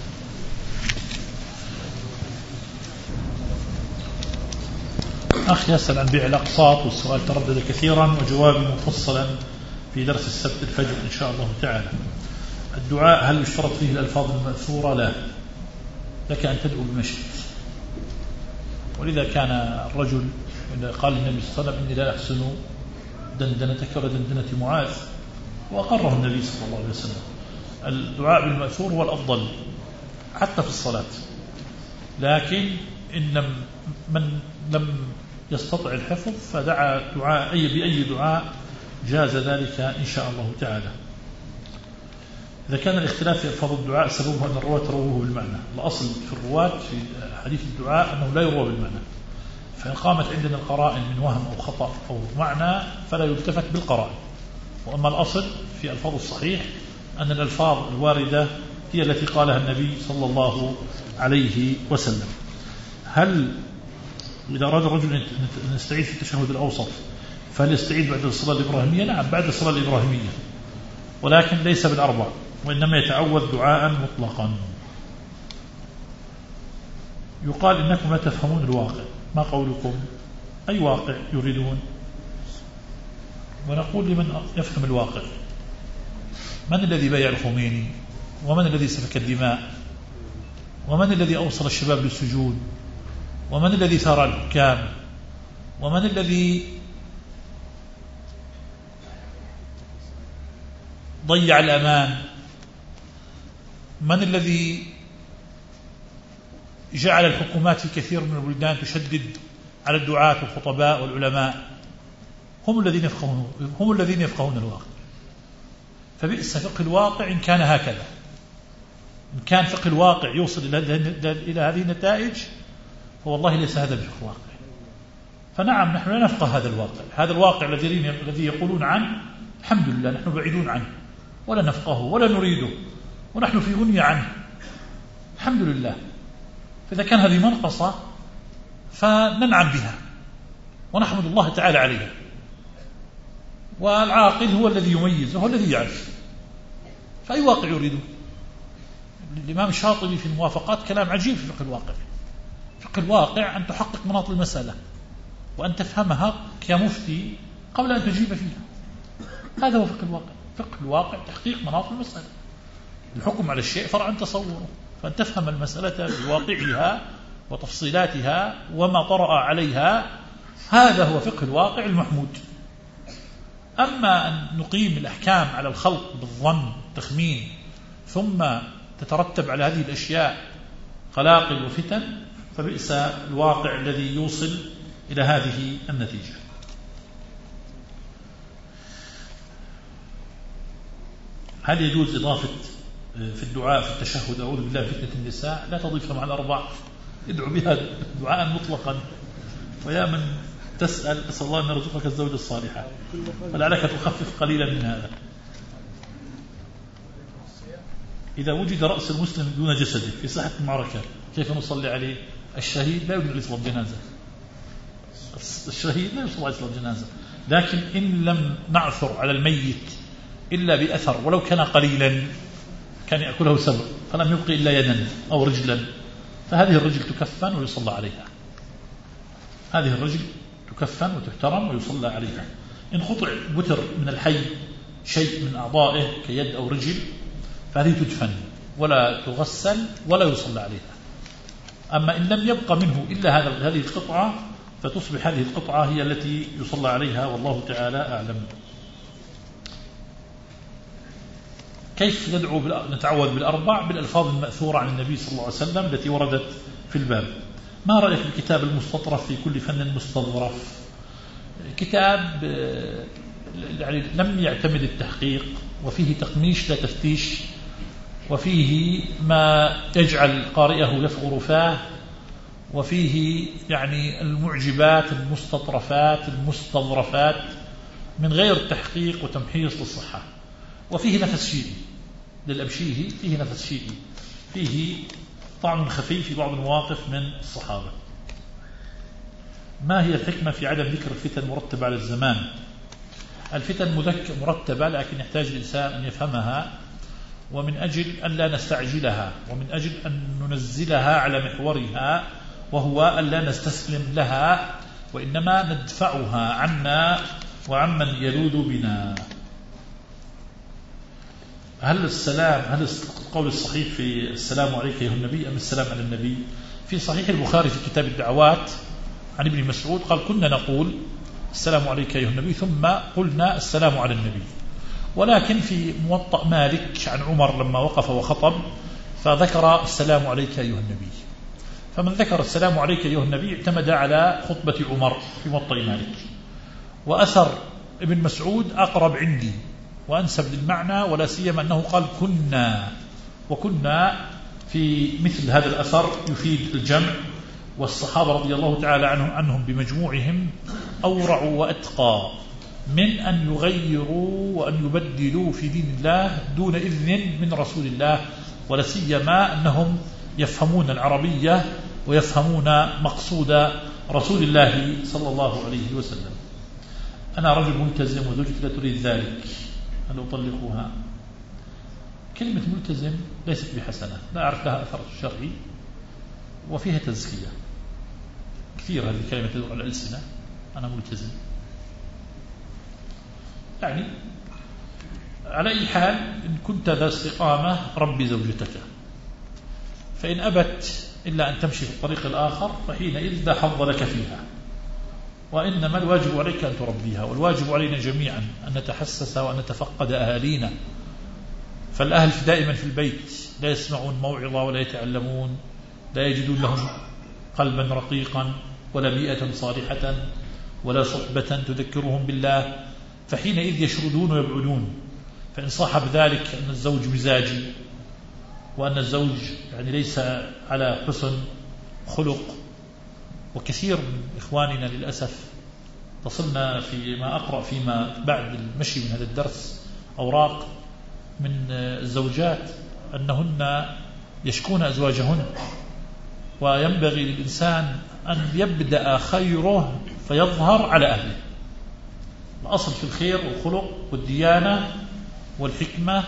أخ يسأل عن بيع الأقساط، والسؤال تردد كثيرا وجوابي مفصلا في درس السبت الفجر إن شاء الله تعالى. الدعاء هل يشترط فيه الألفاظ المأثورة؟ لا، لك أن تدعو بما شئت. ولذا كان الرجل قال النبي صلى الله عليه وسلم إني لا أحسن دندنتك ولا دندنة معاذ، وأقره النبي صلى الله عليه وسلم. الدعاء بالمأثور هو الأفضل حتى في الصلاة، لكن إن لم من لم يستطع الحفظ فدعا دعاء أي بأي دعاء جاز ذلك إن شاء الله تعالى. إذا كان الاختلاف في ألفاظ الدعاء سببه أن الرواة رووه بالمعنى، الأصل في الرواة في حديث الدعاء أنه لا يروى بالمعنى، فإن قامت عندنا القرائن من وهم أو خطأ أو معنى فلا يلتفت بالقرائن. وأما الأصل في ألفاظ الصحيح أن الألفاظ الواردة هي التي قالها النبي صلى الله عليه وسلم. هل إذا أراد الرجل أن يستعيد في التشهد الأوسط فهل يستعيد بعد الصلاة الإبراهيمية؟ نعم، بعد الصلاة الإبراهيمية، ولكن ليس بالأربع، وإنما يتعوذ دعاء مطلقا. يقال إنكم لا تفهمون الواقع، ما قولكم؟ أي واقع يريدون؟ ونقول لمن يفهم الواقع: من الذي بايع الخميني؟ ومن الذي سفك الدماء؟ ومن الذي أوصل الشباب للسجود؟ ومن الذي ثار الحكام؟ ومن الذي ضيع الأمان؟ من الذي جعل الحكومات في كثير من البلدان تشدد على الدعاة والخطباء والعلماء؟ هم الذين يفقهون هم الذين يفقهون الواقع. فبئس فقه الواقع إن كان هكذا. إن كان فقه الواقع يوصل إلى هذه النتائج فوالله ليس هذا بفقه الواقع. فنعم نحن لا نفقه هذا الواقع، هذا الواقع الذي يقولون عنه الحمد لله نحن بعيدون عنه ولا نفقهه ولا نريده، ونحن في غنية عنه الحمد لله. فإذا كان هذه منقصة فننعم بها ونحمد الله تعالى عليها. والعاقل هو الذي يميز، هو الذي يعرف. فأي واقع يريده؟ الإمام الشاطبي في الموافقات كلام عجيب في فقه الواقع. فقه الواقع أن تحقق مناط المسألة وأن تفهمها كمفتي قبل أن تجيب فيها. هذا هو فقه الواقع. فقه الواقع تحقيق مناط المسألة. الحكم على الشيء فرع عن تصوره، فأن تفهم المسألة بواقعها وتفصيلاتها وما طرأ عليها، هذا هو فقه الواقع المحمود. أما أن نقيم الأحكام على الخلق بالظن تخمين ثم تترتب على هذه الأشياء قلاقل وفتن، فبئس الواقع الذي يوصل إلى هذه النتيجة. هل يجوز إضافة في الدعاء في التشهد أعوذ بالله فتنة النساء؟ لا تضيفها مع الأربع، ادعو بها دعاء مطلقا. ويا من تسأل أسأل الله أن يرزقك الزوجة الصالحة، ولعلك تخفف قليلا من هذا. إذا وجد رأس المسلم دون جسده في ساحة المعركة كيف نصلي عليه؟ الشهيد لا يجوز يصلي الجنازة، الشهيد لا يصلي على الجنازة. لكن إن لم نعثر على الميت إلا بأثر ولو كان قليلا، كان يأكله سبع فلم يبقي إلا يدا أو رجلا، فهذه الرجل تكفن ويصلى عليها. هذه الرجل تكفن وتحترم ويصلى عليها. إن قطع بتر من الحي شيء من أعضائه كيد أو رجل فهذه تدفن ولا تغسل ولا يصلى عليها. أما إن لم يبقى منه إلا هذا هذه القطعة فتصبح هذه القطعة هي التي يصلى عليها، والله تعالى أعلم. كيف ندعو نتعوذ بالأربع؟ بالألفاظ المأثورة عن النبي صلى الله عليه وسلم التي وردت في الباب. ما رأيك بالكتاب المستطرف في كل فن مستظرف؟ كتاب يعني لم يعتمد التحقيق، وفيه تقميش لا تفتيش، وفيه ما يجعل قارئه يفغر فاه، وفيه يعني المعجبات المستطرفات المستظرفات من غير تحقيق وتمحيص للصحة، وفيه نفس شيئي للأبشيهي، فيه نفس شيئي، فيه طعن خفي في بعض المواقف من الصحابة. ما هي الحكمة في عدم ذكر الفتن مرتبة على الزمان؟ الفتن مذكر مرتبة، لكن يحتاج الإنسان أن يفهمها، ومن أجل أن لا نستعجلها، ومن أجل أن ننزلها على محورها، وهو أن لا نستسلم لها، وإنما ندفعها عنا وعمن يلوذ بنا. هل السلام هل القول الصحيح في السلام عليك أيها النبي أم السلام على النبي؟ في صحيح البخاري في كتاب الدعوات عن ابن مسعود قال: كنا نقول السلام عليك أيها النبي ثم قلنا السلام على النبي. ولكن في موطأ مالك عن عمر لما وقف وخطب فذكر السلام عليك أيها النبي، فمن ذكر السلام عليك أيها النبي اعتمد على خطبة عمر في موطأ مالك. وأثر ابن مسعود أقرب عندي وأنسب للمعنى، ولا سيما أنه قال كنا، وكنا في مثل هذا الأثر يفيد الجمع، والصحابة رضي الله تعالى عنهم, عنهم بمجموعهم أورع وأتقى من أن يغيروا وأن يبدلوا في دين الله دون إذن من رسول الله، ولا سيما أنهم يفهمون العربية ويفهمون مقصود رسول الله صلى الله عليه وسلم. أنا رجل ملتزم وزوجتي لا تريد ذلك، هل أطلقها؟ كلمة ملتزم ليست بحسنة، لا أعرف لها أثر شرعي وفيها تزكية كثير. هذه الكلمة تدور على الألسنة، أنا ملتزم. يعني على أي حال إن كنت ذا استقامة ربي زوجتك، فإن أبت إلا أن تمشي في الطريق الآخر فحينئذ لا حظ لك فيها، وإنما الواجب عليك أن تربيها. والواجب علينا جميعا أن نتحسس وأن نتفقد أهالينا، فالأهل دائما في البيت لا يسمعون موعظة ولا يتعلمون، لا يجدون لهم قلبا رقيقا ولا بيئة صالحة ولا صحبة تذكرهم بالله، فحينئذ يشردون ويبعدون. فإن صاحب ذلك أن الزوج مزاجي وأن الزوج يعني ليس على حسن خلق، وكثير من إخواننا للأسف تصلنا فيما أقرأ فيما بعد المشي من هذا الدرس أوراق من الزوجات أنهن يشكون أزواجهن، وينبغي للإنسان أن يبدأ خيره فيظهر على أهله. الأصل في الخير والخلق والديانة والحكمة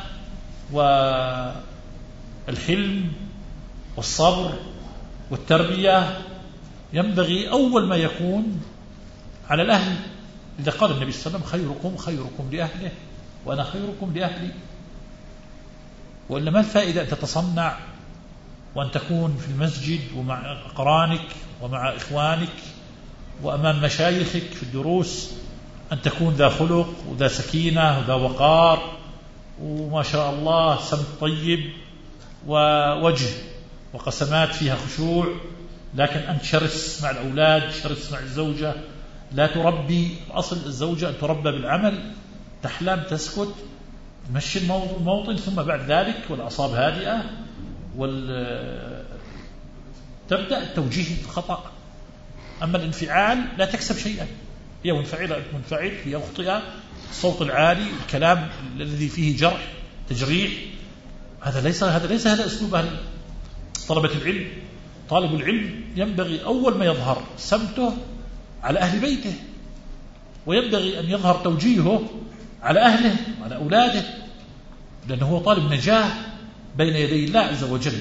والحلم والصبر والتربية، ينبغي أول ما يكون على الأهل. إذا قال النبي صلى الله عليه وسلم خيركم خيركم لأهله وأنا خيركم لأهلي، وإلا ما الفائدة أن تتصنع وأن تكون في المسجد ومع أقرانك ومع إخوانك وأمام مشايخك في الدروس أن تكون ذا خلق وذا سكينة وذا وقار وما شاء الله سمت طيب ووجه وقسمات فيها خشوع، لكن أنت شرس مع الأولاد، شرس مع الزوجة، لا تربي. أصل الزوجة أن تربى بالعمل، تحلم تسكت تمشي الموطن، ثم بعد ذلك والأعصاب هادئة وال... تبدأ التوجيه الخطأ. أما الانفعال لا تكسب شيئا، هي منفعلة منفعل، هي مخطئة، الصوت العالي، الكلام الذي فيه جرح تجريح، هذا ليس هذا ليس هذا أسلوب أهل طلبة العلم. طالب العلم ينبغي أول ما يظهر سمته على أهل بيته، وينبغي أن يظهر توجيهه على أهله وعلى أولاده، لأنه هو طالب نجاة بين يدي الله عز وجل.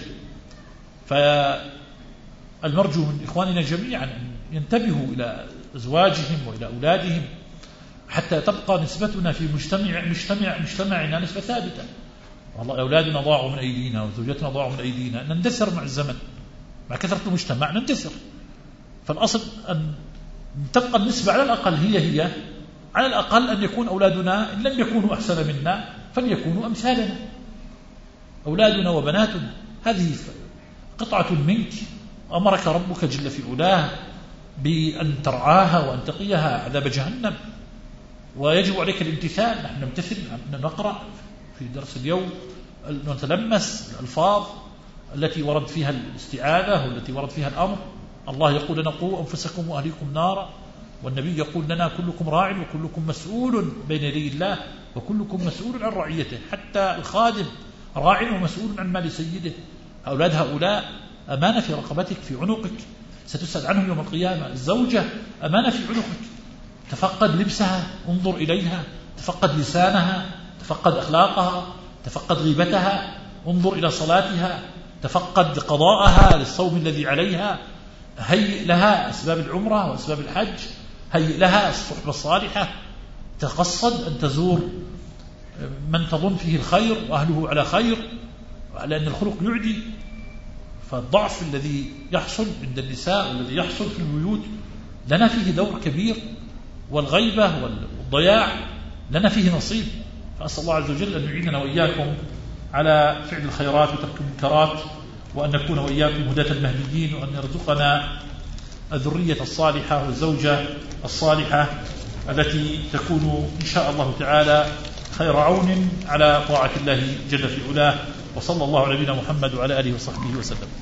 فالمرجو من إخواننا جميعا أن ينتبهوا إلى أزواجهم وإلى أولادهم حتى تبقى نسبتنا في مجتمع مجتمع مجتمعنا نسبة ثابتة. والله أولادنا ضاعوا من أيدينا وزوجتنا ضاعوا من أيدينا، نندثر مع الزمن، مع كثرة المجتمع نندثر. فالأصل أن تبقى النسبة على الأقل هي هي، على الأقل أن يكون أولادنا إن لم يكونوا أحسن منا فليكونوا أمثالنا. أولادنا وبناتنا هذه قطعة منك، أمرك ربك جل في علاه بأن ترعاها وأن تقيها عذاب جهنم، ويجب عليك الامتثال. نحن نمتثل، نقرأ في درس اليوم نتلمس الألفاظ التي ورد فيها الاستعاذة والتي ورد فيها الأمر. الله يقول لنا قوا أنفسكم وأهليكم نارا، والنبي يقول لنا كلكم راع وكلكم مسؤول بين يدي الله وكلكم مسؤول عن رعيته. حتى الخادم راع ومسؤول عن مال سيده. أولاد هؤلاء أمانة في رقبتك في عنقك، ستسأل عنهم يوم القيامة. الزوجة أمانة في عنقك، تفقد لبسها، انظر إليها، تفقد لسانها، تفقد أخلاقها، تفقد غيبتها، انظر إلى صلاتها، تفقد قضاءها للصوم الذي عليها، هيئ لها أسباب العمرة وأسباب الحج، هيئ لها الصحبة الصالحة، تقصد أن تزور من تظن فيه الخير وأهله على خير، لأن الخلق يعدي. فالضعف الذي يحصل عند النساء والذي يحصل في البيوت لنا فيه دور كبير، والغيبة والضياع لنا فيه نصيب. فأسأل الله عز وجل أن يعيننا وإياكم على فعل الخيرات وترك المنكرات، وأن نكون وإياكم هداة المهديين، وأن يرزقنا الذرية الصالحة والزوجة الصالحة التي تكون إن شاء الله تعالى خير عون على طاعة الله جل في علاه. وصلى الله على نبينا محمد وعلى آله وصحبه وسلم.